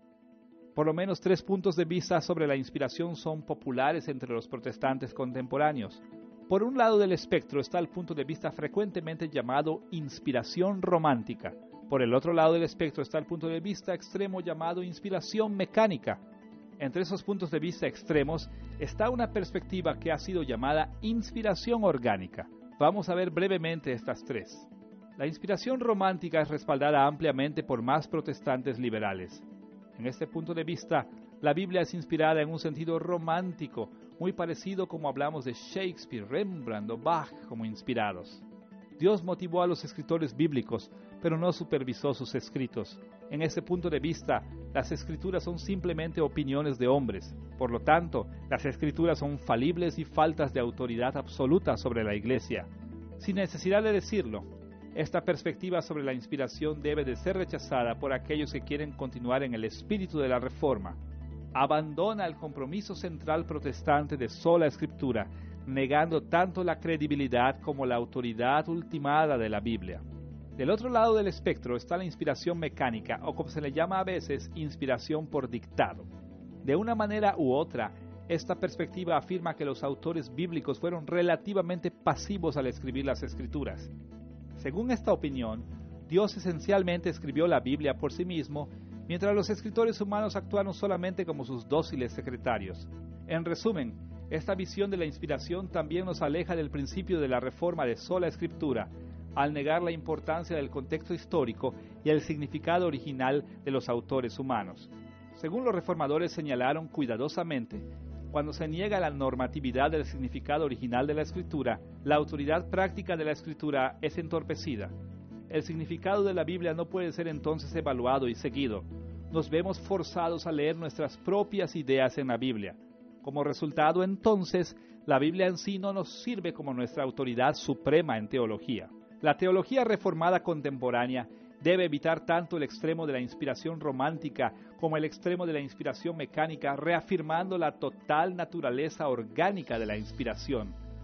Por lo menos 3 puntos de vista sobre la inspiración son populares entre los protestantes contemporáneos. Por un lado del espectro está el punto de vista frecuentemente llamado inspiración romántica. Por el otro lado del espectro está el punto de vista extremo llamado inspiración mecánica. Entre esos puntos de vista extremos está una perspectiva que ha sido llamada inspiración orgánica. Vamos a ver brevemente estas 3. La inspiración romántica es respaldada ampliamente por más protestantes liberales. En este punto de vista, la Biblia es inspirada en un sentido romántico, muy parecido como hablamos de Shakespeare, Rembrandt o Bach como inspirados. Dios motivó a los escritores bíblicos, pero no supervisó sus escritos. En este punto de vista, las escrituras son simplemente opiniones de hombres. Por lo tanto, las escrituras son falibles y faltas de autoridad absoluta sobre la Iglesia. Sin necesidad de decirlo, esta perspectiva sobre la inspiración debe de ser rechazada por aquellos que quieren continuar en el espíritu de la Reforma. Abandona el compromiso central protestante de sola Escritura, negando tanto la credibilidad como la autoridad ultimada de la Biblia. Del otro lado del espectro está la inspiración mecánica, o como se le llama a veces, inspiración por dictado. De una manera u otra, esta perspectiva afirma que los autores bíblicos fueron relativamente pasivos al escribir las Escrituras. Según esta opinión, Dios esencialmente escribió la Biblia por sí mismo, mientras los escritores humanos actuaron solamente como sus dóciles secretarios. En resumen, esta visión de la inspiración también nos aleja del principio de la reforma de sola Escritura, al negar la importancia del contexto histórico y el significado original de los autores humanos. Según los reformadores señalaron cuidadosamente, cuando se niega la normatividad del significado original de la Escritura, la autoridad práctica de la Escritura es entorpecida. El significado de la Biblia no puede ser entonces evaluado y seguido. Nos vemos forzados a leer nuestras propias ideas en la Biblia. Como resultado, entonces, la Biblia en sí no nos sirve como nuestra autoridad suprema en teología. La teología reformada contemporánea debe evitar tanto el extremo de la inspiración romántica como el extremo de la inspiración mecánica, reafirmando la total naturaleza orgánica de la inspiración.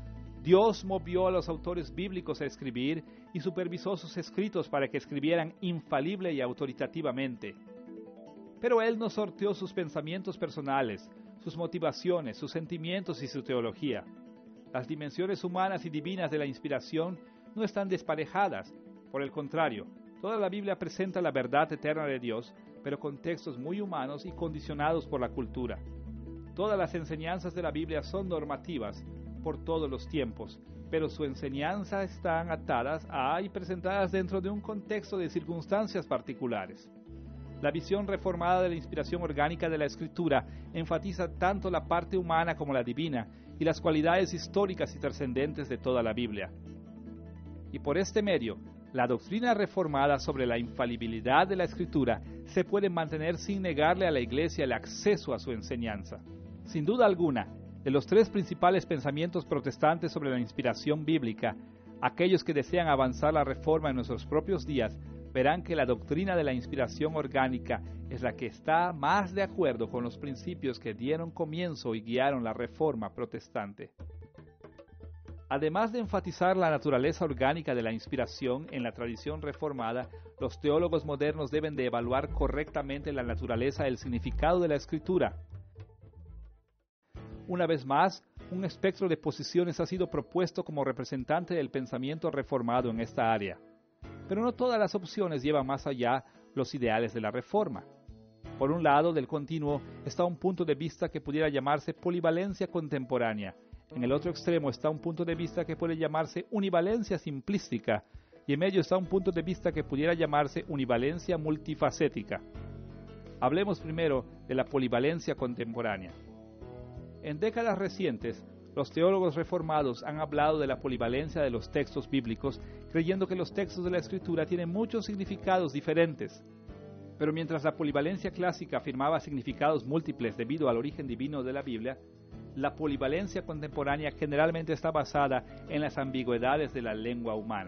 Dios movió a los autores bíblicos a escribir y supervisó sus escritos para que escribieran infalible y autoritativamente. Pero Él no sorteó sus pensamientos personales, sus motivaciones, sus sentimientos y su teología. Las dimensiones humanas y divinas de la inspiración no están desparejadas. Por el contrario, toda la Biblia presenta la verdad eterna de Dios, pero con textos muy humanos y condicionados por la cultura. Todas las enseñanzas de la Biblia son normativas por todos los tiempos, pero su enseñanza están atadas a y presentadas dentro de un contexto de circunstancias particulares. La visión reformada de la inspiración orgánica de la Escritura enfatiza tanto la parte humana como la divina y las cualidades históricas y trascendentes de toda la Biblia. Y por este medio, la doctrina reformada sobre la infalibilidad de la Escritura se puede mantener sin negarle a la Iglesia el acceso a su enseñanza. Sin duda alguna, de los tres principales pensamientos protestantes sobre la inspiración bíblica, aquellos que desean avanzar la reforma en nuestros propios días verán que la doctrina de la inspiración orgánica es la que está más de acuerdo con los principios que dieron comienzo y guiaron la reforma protestante. Además de enfatizar la naturaleza orgánica de la inspiración en la tradición reformada, los teólogos modernos deben de evaluar correctamente la naturaleza del significado de la Escritura. Una vez más, un espectro de posiciones ha sido propuesto como representante del pensamiento reformado en esta área. Pero no todas las opciones llevan más allá los ideales de la reforma. Por un lado del continuo está un punto de vista que pudiera llamarse polivalencia contemporánea. En el otro extremo está un punto de vista que puede llamarse univalencia simplística, y en medio está un punto de vista que pudiera llamarse univalencia multifacética. Hablemos primero de la polivalencia contemporánea. En décadas recientes, los teólogos reformados han hablado de la polivalencia de los textos bíblicos, creyendo que los textos de la Escritura tienen muchos significados diferentes. Pero mientras la polivalencia clásica afirmaba significados múltiples debido al origen divino de la Biblia, la polivalencia contemporánea generalmente está basada en las ambigüedades de la lengua humana.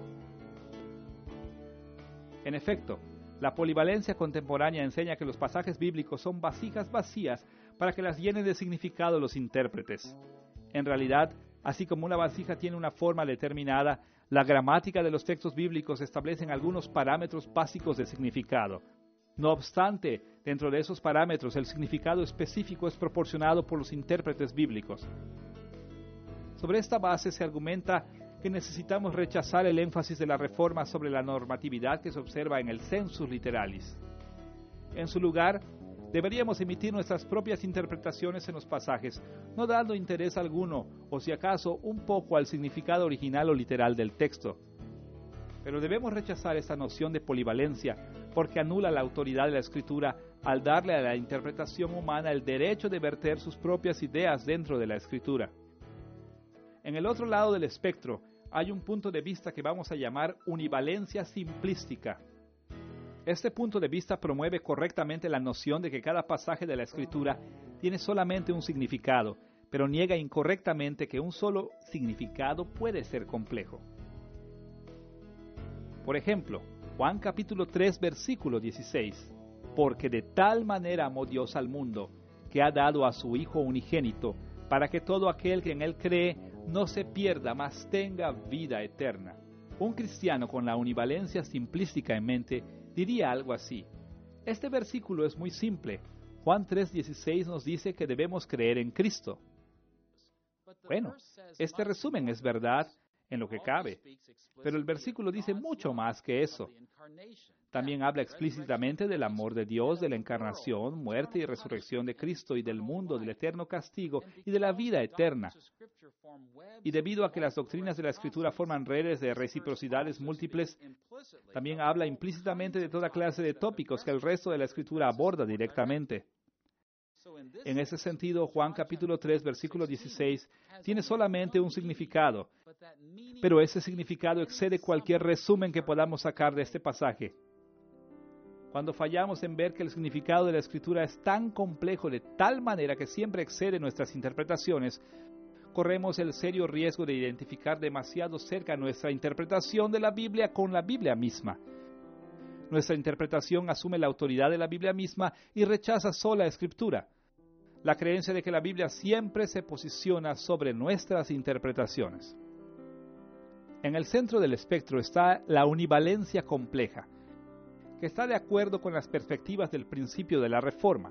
En efecto, la polivalencia contemporánea enseña que los pasajes bíblicos son vasijas vacías para que las llenen de significado los intérpretes. En realidad, así como una vasija tiene una forma determinada, la gramática de los textos bíblicos establecen algunos parámetros básicos de significado. No obstante, dentro de esos parámetros, el significado específico es proporcionado por los intérpretes bíblicos. Sobre esta base se argumenta que necesitamos rechazar el énfasis de la Reforma sobre la normatividad que se observa en el sensus literalis. En su lugar, deberíamos emitir nuestras propias interpretaciones en los pasajes, no dando interés alguno, o si acaso un poco al significado original o literal del texto. Pero debemos rechazar esta noción de polivalencia porque anula la autoridad de la Escritura al darle a la interpretación humana el derecho de verter sus propias ideas dentro de la Escritura. En el otro lado del espectro hay un punto de vista que vamos a llamar univalencia simplística. Este punto de vista promueve correctamente la noción de que cada pasaje de la Escritura tiene solamente un significado, pero niega incorrectamente que un solo significado puede ser complejo. Por ejemplo, Juan capítulo 3, versículo 16. Porque de tal manera amó Dios al mundo, que ha dado a su Hijo unigénito, para que todo aquel que en Él cree no se pierda, mas tenga vida eterna. Un cristiano con la univalencia simplística en mente diría algo así. Este versículo es muy simple. Juan 3:16 nos dice que debemos creer en Cristo. Bueno, este resumen es verdad en lo que cabe, pero el versículo dice mucho más que eso. También habla explícitamente del amor de Dios, de la encarnación, muerte y resurrección de Cristo y del mundo, del eterno castigo y de la vida eterna. Y debido a que las doctrinas de la Escritura forman redes de reciprocidades múltiples, también habla implícitamente de toda clase de tópicos que el resto de la Escritura aborda directamente. En ese sentido, Juan capítulo 3, versículo 16, tiene solamente un significado, pero ese significado excede cualquier resumen que podamos sacar de este pasaje. Cuando fallamos en ver que el significado de la Escritura es tan complejo de tal manera que siempre excede nuestras interpretaciones, corremos el serio riesgo de identificar demasiado cerca nuestra interpretación de la Biblia con la Biblia misma. Nuestra interpretación asume la autoridad de la Biblia misma y rechaza sola Escritura. la creencia de que la Biblia siempre se posiciona sobre nuestras interpretaciones. En el centro del espectro está la univalencia compleja, que está de acuerdo con las perspectivas del principio de la Reforma.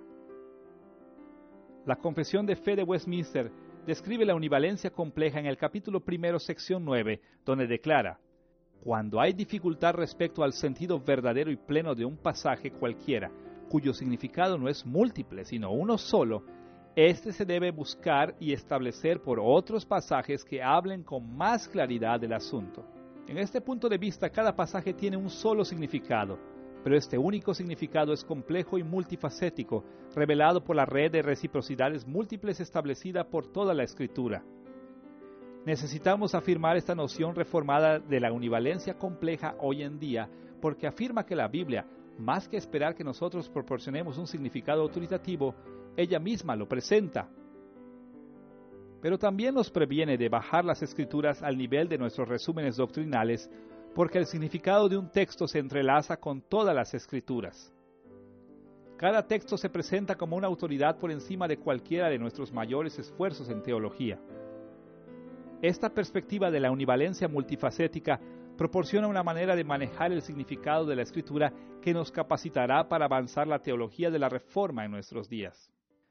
La Confesión de Fe de Westminster describe la univalencia compleja en el capítulo 1, sección 9, donde declara: cuando hay dificultad respecto al sentido verdadero y pleno de un pasaje cualquiera, cuyo significado no es múltiple, sino uno solo, este se debe buscar y establecer por otros pasajes que hablen con más claridad del asunto. En este punto de vista, cada pasaje tiene un solo significado, pero este único significado es complejo y multifacético, revelado por la red de reciprocidades múltiples establecida por toda la Escritura. Necesitamos afirmar esta noción reformada de la univalencia compleja hoy en día, porque afirma que la Biblia, más que esperar que nosotros proporcionemos un significado autoritativo, ella misma lo presenta. Pero también nos previene de bajar las Escrituras al nivel de nuestros resúmenes doctrinales, porque el significado de un texto se entrelaza con todas las Escrituras. Cada texto se presenta como una autoridad por encima de cualquiera de nuestros mayores esfuerzos en teología. Esta perspectiva de la univalencia multifacética proporciona una manera de manejar el significado de la Escritura que nos capacitará para avanzar la teología de la Reforma en nuestros días.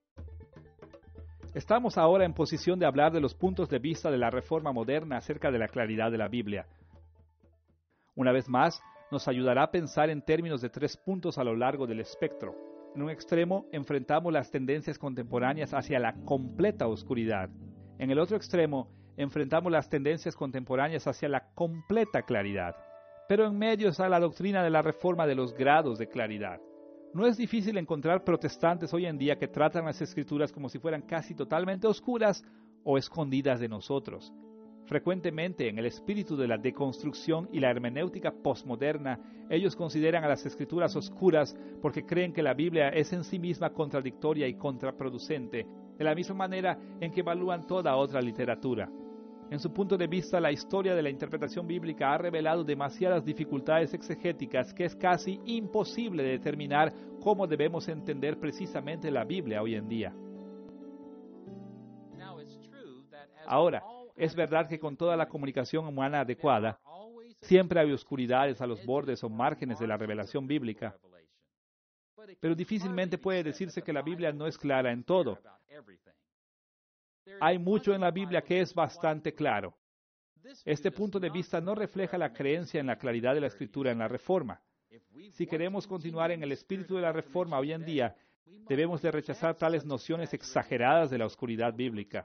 Estamos ahora en posición de hablar de los puntos de vista de la Reforma moderna acerca de la claridad de la Biblia. Una vez más, nos ayudará a pensar en términos de 3 puntos a lo largo del espectro. En un extremo, enfrentamos las tendencias contemporáneas hacia la completa oscuridad. En el otro extremo, enfrentamos las tendencias contemporáneas hacia la completa claridad. Pero en medio está la doctrina de la Reforma de los grados de claridad. No es difícil encontrar protestantes hoy en día que tratan las Escrituras como si fueran casi totalmente oscuras o escondidas de nosotros. Frecuentemente, en el espíritu de la deconstrucción y la hermenéutica postmoderna, ellos consideran a las Escrituras oscuras porque creen que la Biblia es en sí misma contradictoria y contraproducente, de la misma manera en que evalúan toda otra literatura. En su punto de vista, la historia de la interpretación bíblica ha revelado demasiadas dificultades exegéticas que es casi imposible determinar cómo debemos entender precisamente la Biblia hoy en día. Ahora, es verdad que con toda la comunicación humana adecuada, siempre hay oscuridades a los bordes o márgenes de la revelación bíblica, pero difícilmente puede decirse que la Biblia no es clara en todo. Hay mucho en la Biblia que es bastante claro. Este punto de vista no refleja la creencia en la claridad de la Escritura en la Reforma. Si queremos continuar en el espíritu de la Reforma hoy en día, debemos de rechazar tales nociones exageradas de la oscuridad bíblica.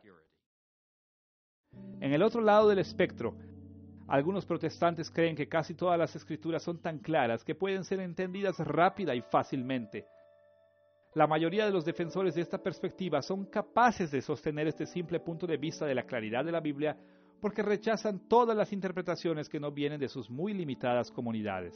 En el otro lado del espectro, algunos protestantes creen que casi todas las Escrituras son tan claras que pueden ser entendidas rápida y fácilmente. La mayoría de los defensores de esta perspectiva son capaces de sostener este simple punto de vista de la claridad de la Biblia porque rechazan todas las interpretaciones que no vienen de sus muy limitadas comunidades.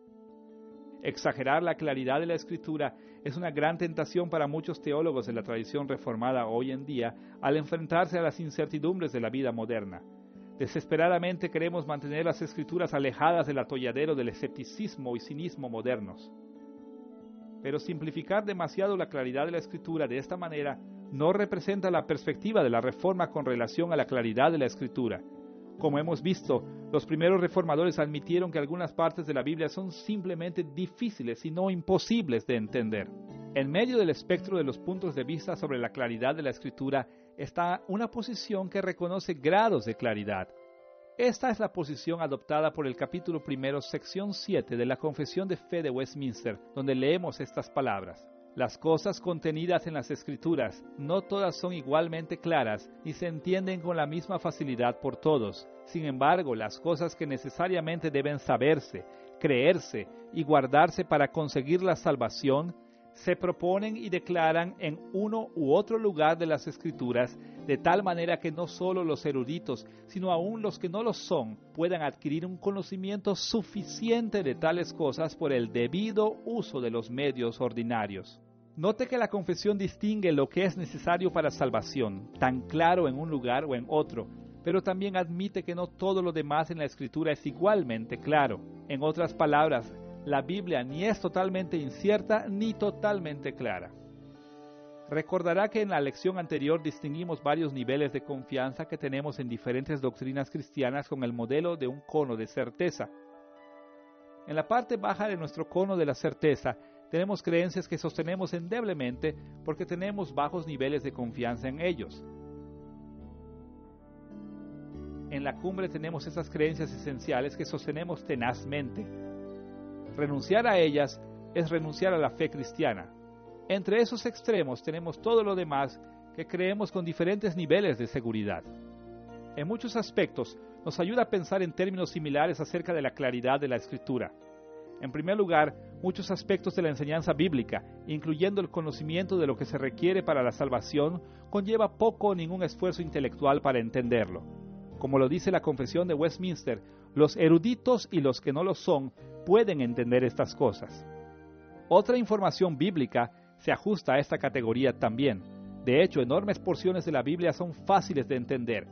Exagerar la claridad de la Escritura es una gran tentación para muchos teólogos de la tradición reformada hoy en día al enfrentarse a las incertidumbres de la vida moderna. Desesperadamente queremos mantener las Escrituras alejadas del atolladero del escepticismo y cinismo modernos. Pero simplificar demasiado la claridad de la Escritura de esta manera no representa la perspectiva de la Reforma con relación a la claridad de la Escritura. Como hemos visto, los primeros reformadores admitieron que algunas partes de la Biblia son simplemente difíciles y no imposibles de entender. En medio del espectro de los puntos de vista sobre la claridad de la Escritura está una posición que reconoce grados de claridad. Esta es la posición adoptada por el capítulo 1, sección 7 de la Confesión de Fe de Westminster, donde leemos estas palabras. Las cosas contenidas en las Escrituras no todas son igualmente claras ni se entienden con la misma facilidad por todos. Sin embargo, las cosas que necesariamente deben saberse, creerse y guardarse para conseguir la salvación se proponen y declaran en uno u otro lugar de las Escrituras, de tal manera que no solo los eruditos, sino aún los que no lo son, puedan adquirir un conocimiento suficiente de tales cosas por el debido uso de los medios ordinarios. Note que la confesión distingue lo que es necesario para salvación, tan claro en un lugar o en otro, pero también admite que no todo lo demás en la Escritura es igualmente claro. En otras palabras, la Biblia ni es totalmente incierta ni totalmente clara. Recordará que en la lección anterior distinguimos varios niveles de confianza que tenemos en diferentes doctrinas cristianas con el modelo de un cono de certeza. En la parte baja de nuestro cono de la certeza tenemos creencias que sostenemos endeblemente porque tenemos bajos niveles de confianza en ellos. En la cumbre tenemos esas creencias esenciales que sostenemos tenazmente. Renunciar a ellas es renunciar a la fe cristiana. Entre esos extremos tenemos todo lo demás que creemos con diferentes niveles de seguridad. En muchos aspectos nos ayuda a pensar en términos similares acerca de la claridad de la Escritura. En primer lugar, muchos aspectos de la enseñanza bíblica, incluyendo el conocimiento de lo que se requiere para la salvación, conlleva poco o ningún esfuerzo intelectual para entenderlo. Como lo dice la Confesión de Westminster, los eruditos y los que no lo son pueden entender estas cosas. Otra información bíblica se ajusta a esta categoría también. De hecho, enormes porciones de la Biblia son fáciles de entender.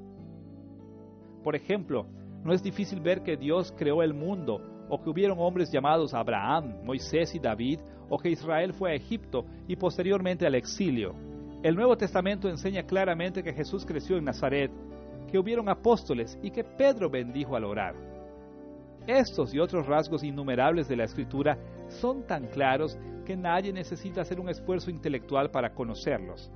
Por ejemplo, no es difícil ver que Dios creó el mundo, o que hubieron hombres llamados Abraham, Moisés y David, o que Israel fue a Egipto y posteriormente al exilio. El Nuevo Testamento enseña claramente que Jesús creció en Nazaret, que hubieron apóstoles y que Pedro bendijo al orar. Estos y otros rasgos innumerables de la Escritura son tan claros que nadie necesita hacer un esfuerzo intelectual para conocerlos.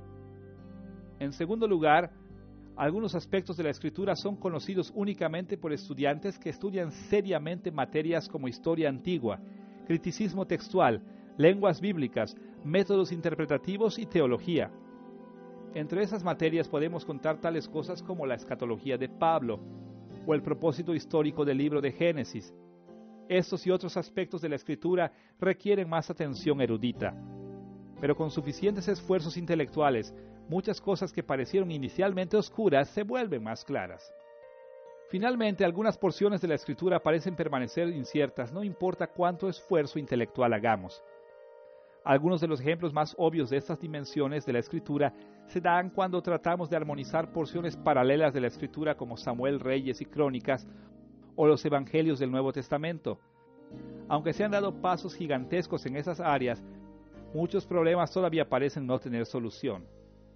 En segundo lugar, algunos aspectos de la Escritura son conocidos únicamente por estudiantes que estudian seriamente materias como historia antigua, criticismo textual, lenguas bíblicas, métodos interpretativos y teología. Entre esas materias podemos contar tales cosas como la escatología de Pablo o el propósito histórico del libro de Génesis. Estos y otros aspectos de la Escritura requieren más atención erudita. Pero con suficientes esfuerzos intelectuales, muchas cosas que parecieron inicialmente oscuras se vuelven más claras. Finalmente, algunas porciones de la Escritura parecen permanecer inciertas, no importa cuánto esfuerzo intelectual hagamos. Algunos de los ejemplos más obvios de estas dimensiones de la Escritura se dan cuando tratamos de armonizar porciones paralelas de la Escritura como Samuel, Reyes y Crónicas o los Evangelios del Nuevo Testamento. Aunque se han dado pasos gigantescos en esas áreas, muchos problemas todavía parecen no tener solución.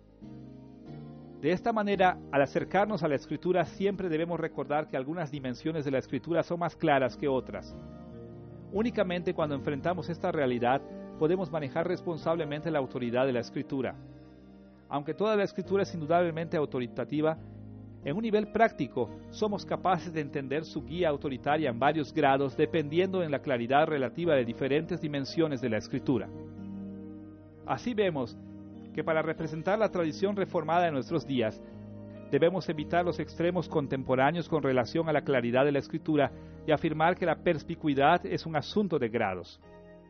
De esta manera, al acercarnos a la Escritura, siempre debemos recordar que algunas dimensiones de la Escritura son más claras que otras. Únicamente cuando enfrentamos esta realidad, podemos manejar responsablemente la autoridad de la Escritura. Aunque toda la Escritura es indudablemente autoritativa, en un nivel práctico somos capaces de entender su guía autoritaria en varios grados dependiendo en la claridad relativa de diferentes dimensiones de la Escritura. Así vemos que para representar la tradición reformada de nuestros días, debemos evitar los extremos contemporáneos con relación a la claridad de la Escritura y afirmar que la perspicuidad es un asunto de grados.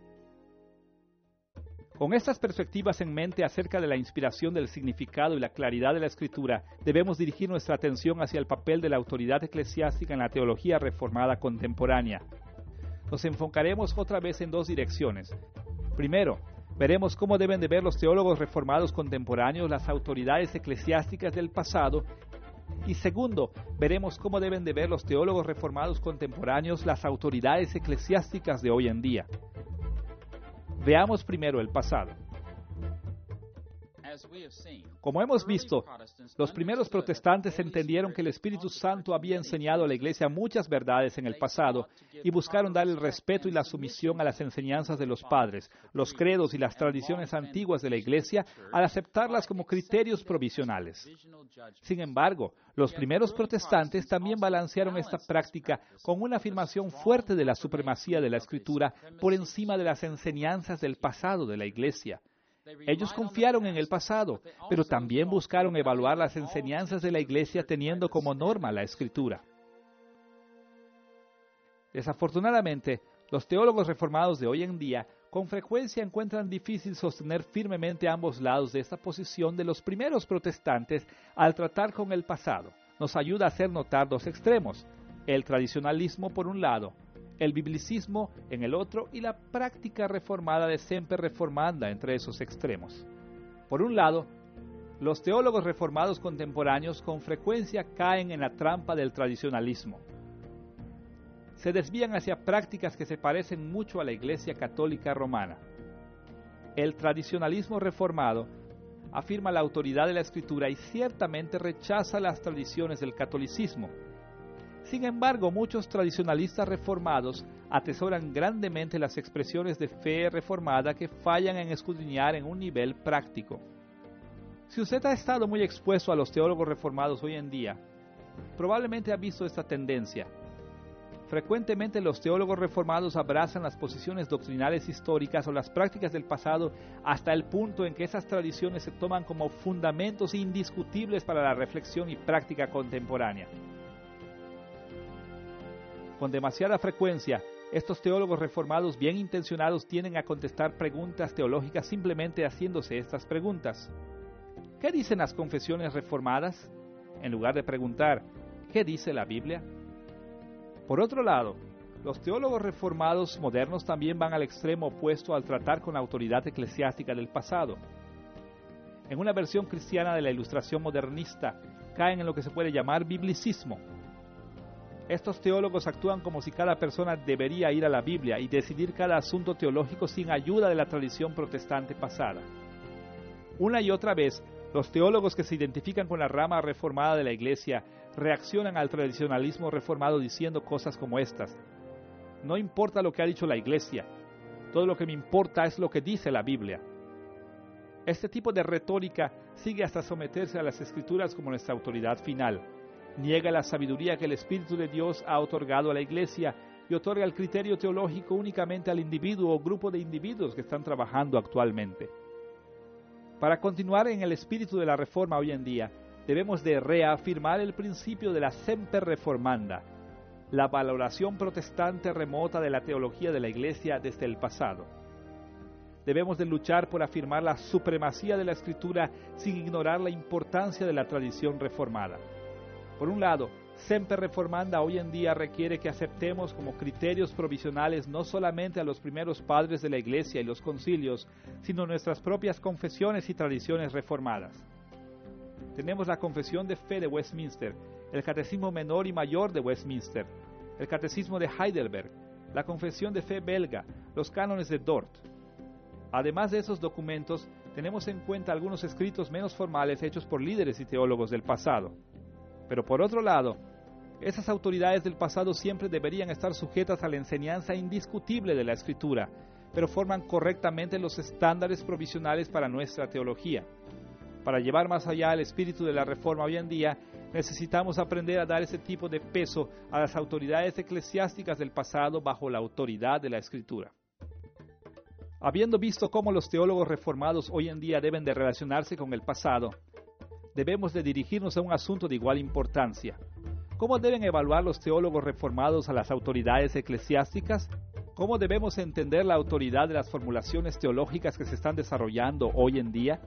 Con estas perspectivas en mente acerca de la inspiración del significado y la claridad de la Escritura, debemos dirigir nuestra atención hacia el papel de la autoridad eclesiástica en la teología reformada contemporánea. Nos enfocaremos otra vez en dos direcciones. Primero, veremos cómo deben de ver los teólogos reformados contemporáneos las autoridades eclesiásticas del pasado. Y segundo, veremos cómo deben de ver los teólogos reformados contemporáneos las autoridades eclesiásticas de hoy en día. Veamos primero el pasado. Como hemos visto, los primeros protestantes entendieron que el Espíritu Santo había enseñado a la Iglesia muchas verdades en el pasado y buscaron dar el respeto y la sumisión a las enseñanzas de los padres, los credos y las tradiciones antiguas de la Iglesia al aceptarlas como criterios provisionales. Sin embargo, los primeros protestantes también balancearon esta práctica con una afirmación fuerte de la supremacía de la Escritura por encima de las enseñanzas del pasado de la Iglesia. Ellos confiaron en el pasado, pero también buscaron evaluar las enseñanzas de la Iglesia teniendo como norma la Escritura. Desafortunadamente, los teólogos reformados de hoy en día con frecuencia encuentran difícil sostener firmemente ambos lados de esta posición de los primeros protestantes al tratar con el pasado. Nos ayuda a hacer notar dos extremos, el tradicionalismo por un lado, el biblicismo en el otro y la práctica reformada de semper reformanda entre esos extremos. Por un lado, los teólogos reformados contemporáneos con frecuencia caen en la trampa del tradicionalismo. Se desvían hacia prácticas que se parecen mucho a la Iglesia Católica Romana. El tradicionalismo reformado afirma la autoridad de la Escritura y ciertamente rechaza las tradiciones del catolicismo. Sin embargo, muchos tradicionalistas reformados atesoran grandemente las expresiones de fe reformada que fallan en escudriñar en un nivel práctico. Si usted ha estado muy expuesto a los teólogos reformados hoy en día, probablemente ha visto esta tendencia. Frecuentemente los teólogos reformados abrazan las posiciones doctrinales históricas o las prácticas del pasado hasta el punto en que esas tradiciones se toman como fundamentos indiscutibles para la reflexión y práctica contemporánea. Con demasiada frecuencia, estos teólogos reformados bien intencionados tienden a contestar preguntas teológicas simplemente haciéndose estas preguntas. ¿Qué dicen las confesiones reformadas? En lugar de preguntar, ¿qué dice la Biblia? Por otro lado, los teólogos reformados modernos también van al extremo opuesto al tratar con la autoridad eclesiástica del pasado. En una versión cristiana de la Ilustración modernista, caen en lo que se puede llamar biblicismo. Estos teólogos actúan como si cada persona debería ir a la Biblia y decidir cada asunto teológico sin ayuda de la tradición protestante pasada. Una y otra vez, los teólogos que se identifican con la rama reformada de la Iglesia reaccionan al tradicionalismo reformado diciendo cosas como estas: no importa lo que ha dicho la Iglesia, todo lo que me importa es lo que dice la Biblia. Este tipo de retórica sigue hasta someterse a las Escrituras como nuestra autoridad final. Niega la sabiduría que el Espíritu de Dios ha otorgado a la Iglesia y otorga el criterio teológico únicamente al individuo o grupo de individuos que están trabajando actualmente. Para continuar en el espíritu de la Reforma hoy en día, debemos de reafirmar el principio de la semper reformanda, la valoración protestante remota de la teología de la Iglesia desde el pasado. Debemos de luchar por afirmar la supremacía de la Escritura sin ignorar la importancia de la tradición reformada. Por un lado, semper reformanda hoy en día requiere que aceptemos como criterios provisionales no solamente a los primeros padres de la Iglesia y los concilios, sino nuestras propias confesiones y tradiciones reformadas. Tenemos la Confesión de Fe de Westminster, el Catecismo Menor y Mayor de Westminster, el Catecismo de Heidelberg, la Confesión de Fe belga, los cánones de Dort. Además de esos documentos, tenemos en cuenta algunos escritos menos formales hechos por líderes y teólogos del pasado. Pero por otro lado, esas autoridades del pasado siempre deberían estar sujetas a la enseñanza indiscutible de la Escritura, pero forman correctamente los estándares provisionales para nuestra teología. Para llevar más allá el espíritu de la Reforma hoy en día, necesitamos aprender a dar ese tipo de peso a las autoridades eclesiásticas del pasado bajo la autoridad de la Escritura. Habiendo visto cómo los teólogos reformados hoy en día deben de relacionarse con el pasado, debemos de dirigirnos a un asunto de igual importancia. ¿Cómo deben evaluar los teólogos reformados a las autoridades eclesiásticas? ¿Cómo debemos entender la autoridad de las formulaciones teológicas que se están desarrollando hoy en día?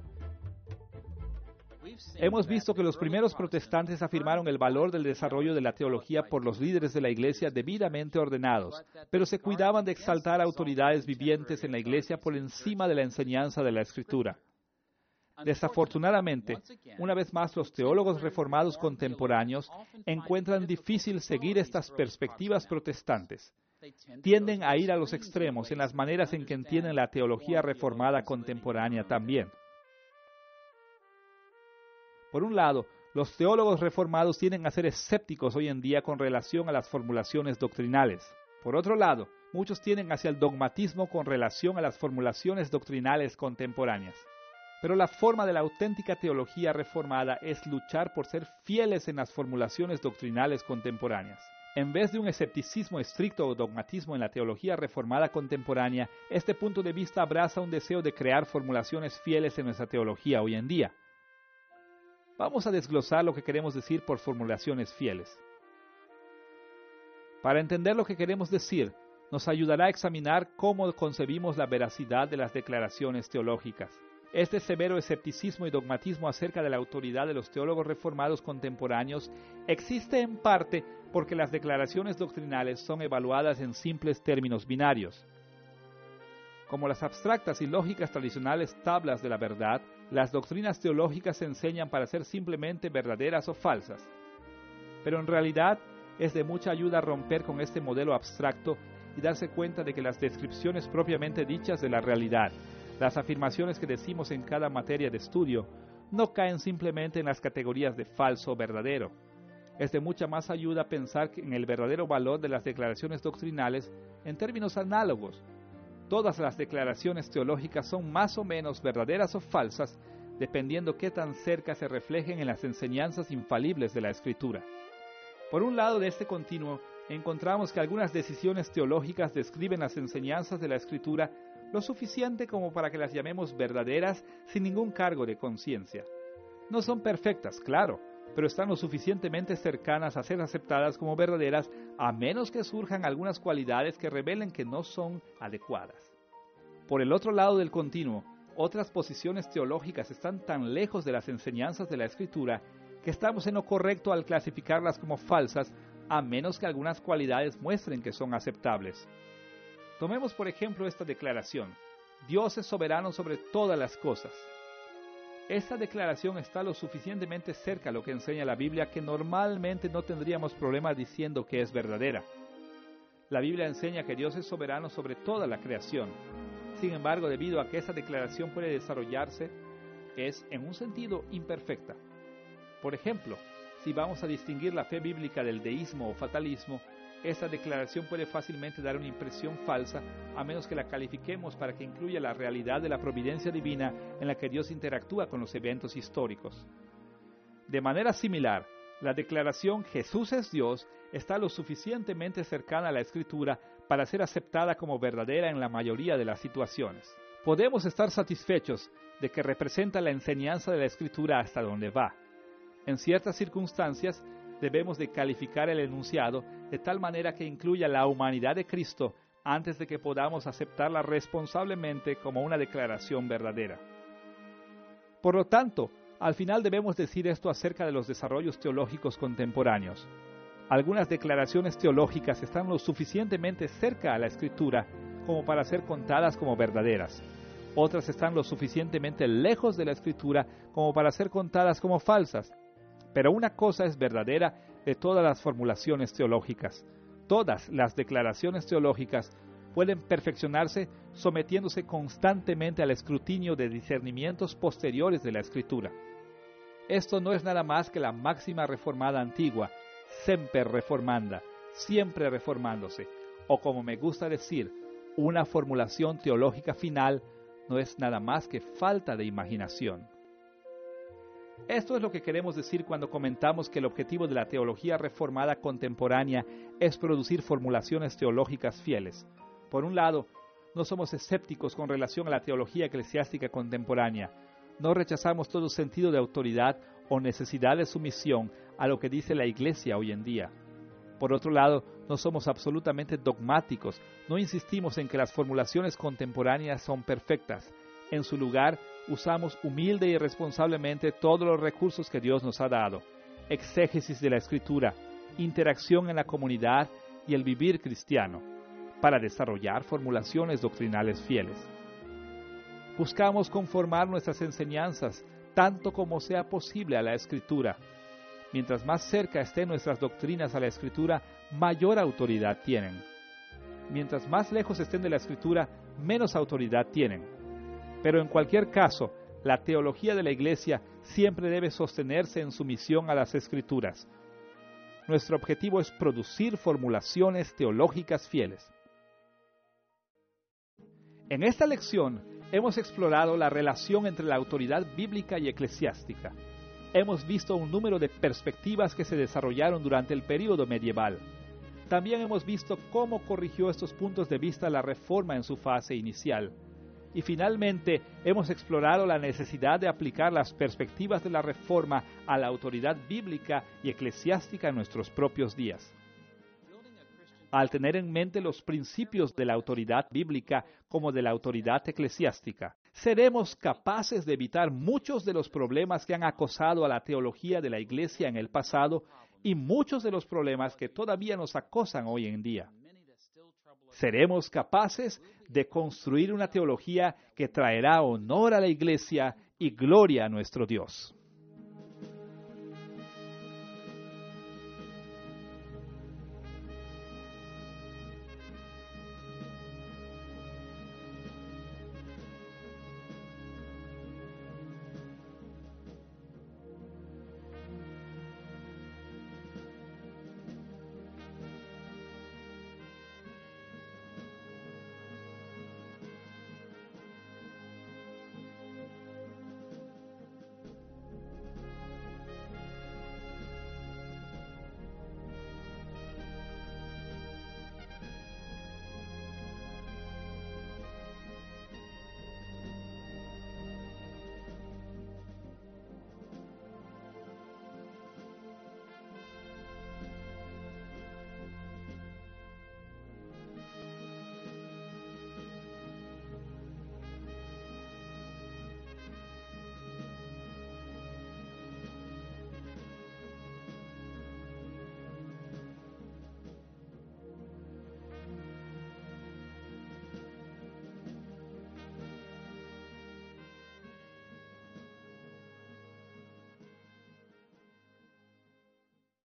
Hemos visto que los primeros protestantes afirmaron el valor del desarrollo de la teología por los líderes de la Iglesia debidamente ordenados, pero se cuidaban de exaltar autoridades vivientes en la Iglesia por encima de la enseñanza de la Escritura. Desafortunadamente, una vez más los teólogos reformados contemporáneos encuentran difícil seguir estas perspectivas protestantes. Tienden a ir a los extremos en las maneras en que entienden la teología reformada contemporánea también. Por un lado, los teólogos reformados tienden a ser escépticos hoy en día con relación a las formulaciones doctrinales. Por otro lado, muchos tienden hacia el dogmatismo con relación a las formulaciones doctrinales contemporáneas. Pero la forma de la auténtica teología reformada es luchar por ser fieles en las formulaciones doctrinales contemporáneas. En vez de un escepticismo estricto o dogmatismo en la teología reformada contemporánea, este punto de vista abraza un deseo de crear formulaciones fieles en nuestra teología hoy en día. Vamos a desglosar lo que queremos decir por formulaciones fieles. Para entender lo que queremos decir, nos ayudará a examinar cómo concebimos la veracidad de las declaraciones teológicas. Este severo escepticismo y dogmatismo acerca de la autoridad de los teólogos reformados contemporáneos existe en parte porque las declaraciones doctrinales son evaluadas en simples términos binarios. Como las abstractas y lógicas tradicionales tablas de la verdad, las doctrinas teológicas se enseñan para ser simplemente verdaderas o falsas. Pero en realidad es de mucha ayuda romper con este modelo abstracto y darse cuenta de que las descripciones propiamente dichas de la realidad, Las afirmaciones que decimos en cada materia de estudio no caen simplemente en las categorías de falso o verdadero. Es de mucha más ayuda pensar en el verdadero valor de las declaraciones doctrinales en términos análogos. Todas las declaraciones teológicas son más o menos verdaderas o falsas, dependiendo qué tan cerca se reflejen en las enseñanzas infalibles de la Escritura. Por un lado de este continuo, encontramos que algunas decisiones teológicas describen las enseñanzas de la Escritura lo suficiente como para que las llamemos verdaderas sin ningún cargo de conciencia. No son perfectas, claro, pero están lo suficientemente cercanas a ser aceptadas como verdaderas, a menos que surjan algunas cualidades que revelen que no son adecuadas. Por el otro lado del continuo, otras posiciones teológicas están tan lejos de las enseñanzas de la Escritura que estamos en lo correcto al clasificarlas como falsas, a menos que algunas cualidades muestren que son aceptables. Tomemos por ejemplo esta declaración: Dios es soberano sobre todas las cosas. Esta declaración está lo suficientemente cerca a lo que enseña la Biblia que normalmente no tendríamos problema diciendo que es verdadera. La Biblia enseña que Dios es soberano sobre toda la creación. Sin embargo, debido a que esa declaración puede desarrollarse, es, en un sentido, imperfecta. Por ejemplo, si vamos a distinguir la fe bíblica del deísmo o fatalismo, esta declaración puede fácilmente dar una impresión falsa, a menos que la califiquemos para que incluya la realidad de la providencia divina en la que Dios interactúa con los eventos históricos. De manera similar, la declaración Jesús es Dios está lo suficientemente cercana a la Escritura para ser aceptada como verdadera en la mayoría de las situaciones. Podemos estar satisfechos de que representa la enseñanza de la Escritura hasta donde va. En ciertas circunstancias, debemos de calificar el enunciado de tal manera que incluya la humanidad de Cristo antes de que podamos aceptarla responsablemente como una declaración verdadera. Por lo tanto, al final debemos decir esto acerca de los desarrollos teológicos contemporáneos. Algunas declaraciones teológicas están lo suficientemente cerca a la Escritura como para ser contadas como verdaderas. Otras están lo suficientemente lejos de la Escritura como para ser contadas como falsas. Pero una cosa es verdadera de todas las formulaciones teológicas. Todas las declaraciones teológicas pueden perfeccionarse sometiéndose constantemente al escrutinio de discernimientos posteriores de la Escritura. Esto no es nada más que la máxima reformada antigua, semper reformanda, siempre reformándose, o como me gusta decir, una formulación teológica final no es nada más que falta de imaginación. Esto es lo que queremos decir cuando comentamos que el objetivo de la teología reformada contemporánea es producir formulaciones teológicas fieles. Por un lado, no somos escépticos con relación a la teología eclesiástica contemporánea. No rechazamos todo sentido de autoridad o necesidad de sumisión a lo que dice la Iglesia hoy en día. Por otro lado, no somos absolutamente dogmáticos, no insistimos en que las formulaciones contemporáneas son perfectas. En su lugar, usamos humilde y responsablemente todos los recursos que Dios nos ha dado: exégesis de la Escritura, interacción en la comunidad y el vivir cristiano, para desarrollar formulaciones doctrinales fieles. Buscamos conformar nuestras enseñanzas tanto como sea posible a la Escritura. Mientras más cerca estén nuestras doctrinas a la Escritura, mayor autoridad tienen. Mientras más lejos estén de la Escritura, menos autoridad tienen. Pero en cualquier caso, la teología de la Iglesia siempre debe sostenerse en sumisión a las Escrituras. Nuestro objetivo es producir formulaciones teológicas fieles. En esta lección hemos explorado la relación entre la autoridad bíblica y eclesiástica. Hemos visto un número de perspectivas que se desarrollaron durante el período medieval. También hemos visto cómo corrigió estos puntos de vista la Reforma en su fase inicial. Y finalmente hemos explorado la necesidad de aplicar las perspectivas de la Reforma a la autoridad bíblica y eclesiástica en nuestros propios días. Al tener en mente los principios de la autoridad bíblica como de la autoridad eclesiástica, seremos capaces de evitar muchos de los problemas que han acosado a la teología de la Iglesia en el pasado y muchos de los problemas que todavía nos acosan hoy en día. Seremos capaces de construir una teología que traerá honor a la Iglesia y gloria a nuestro Dios.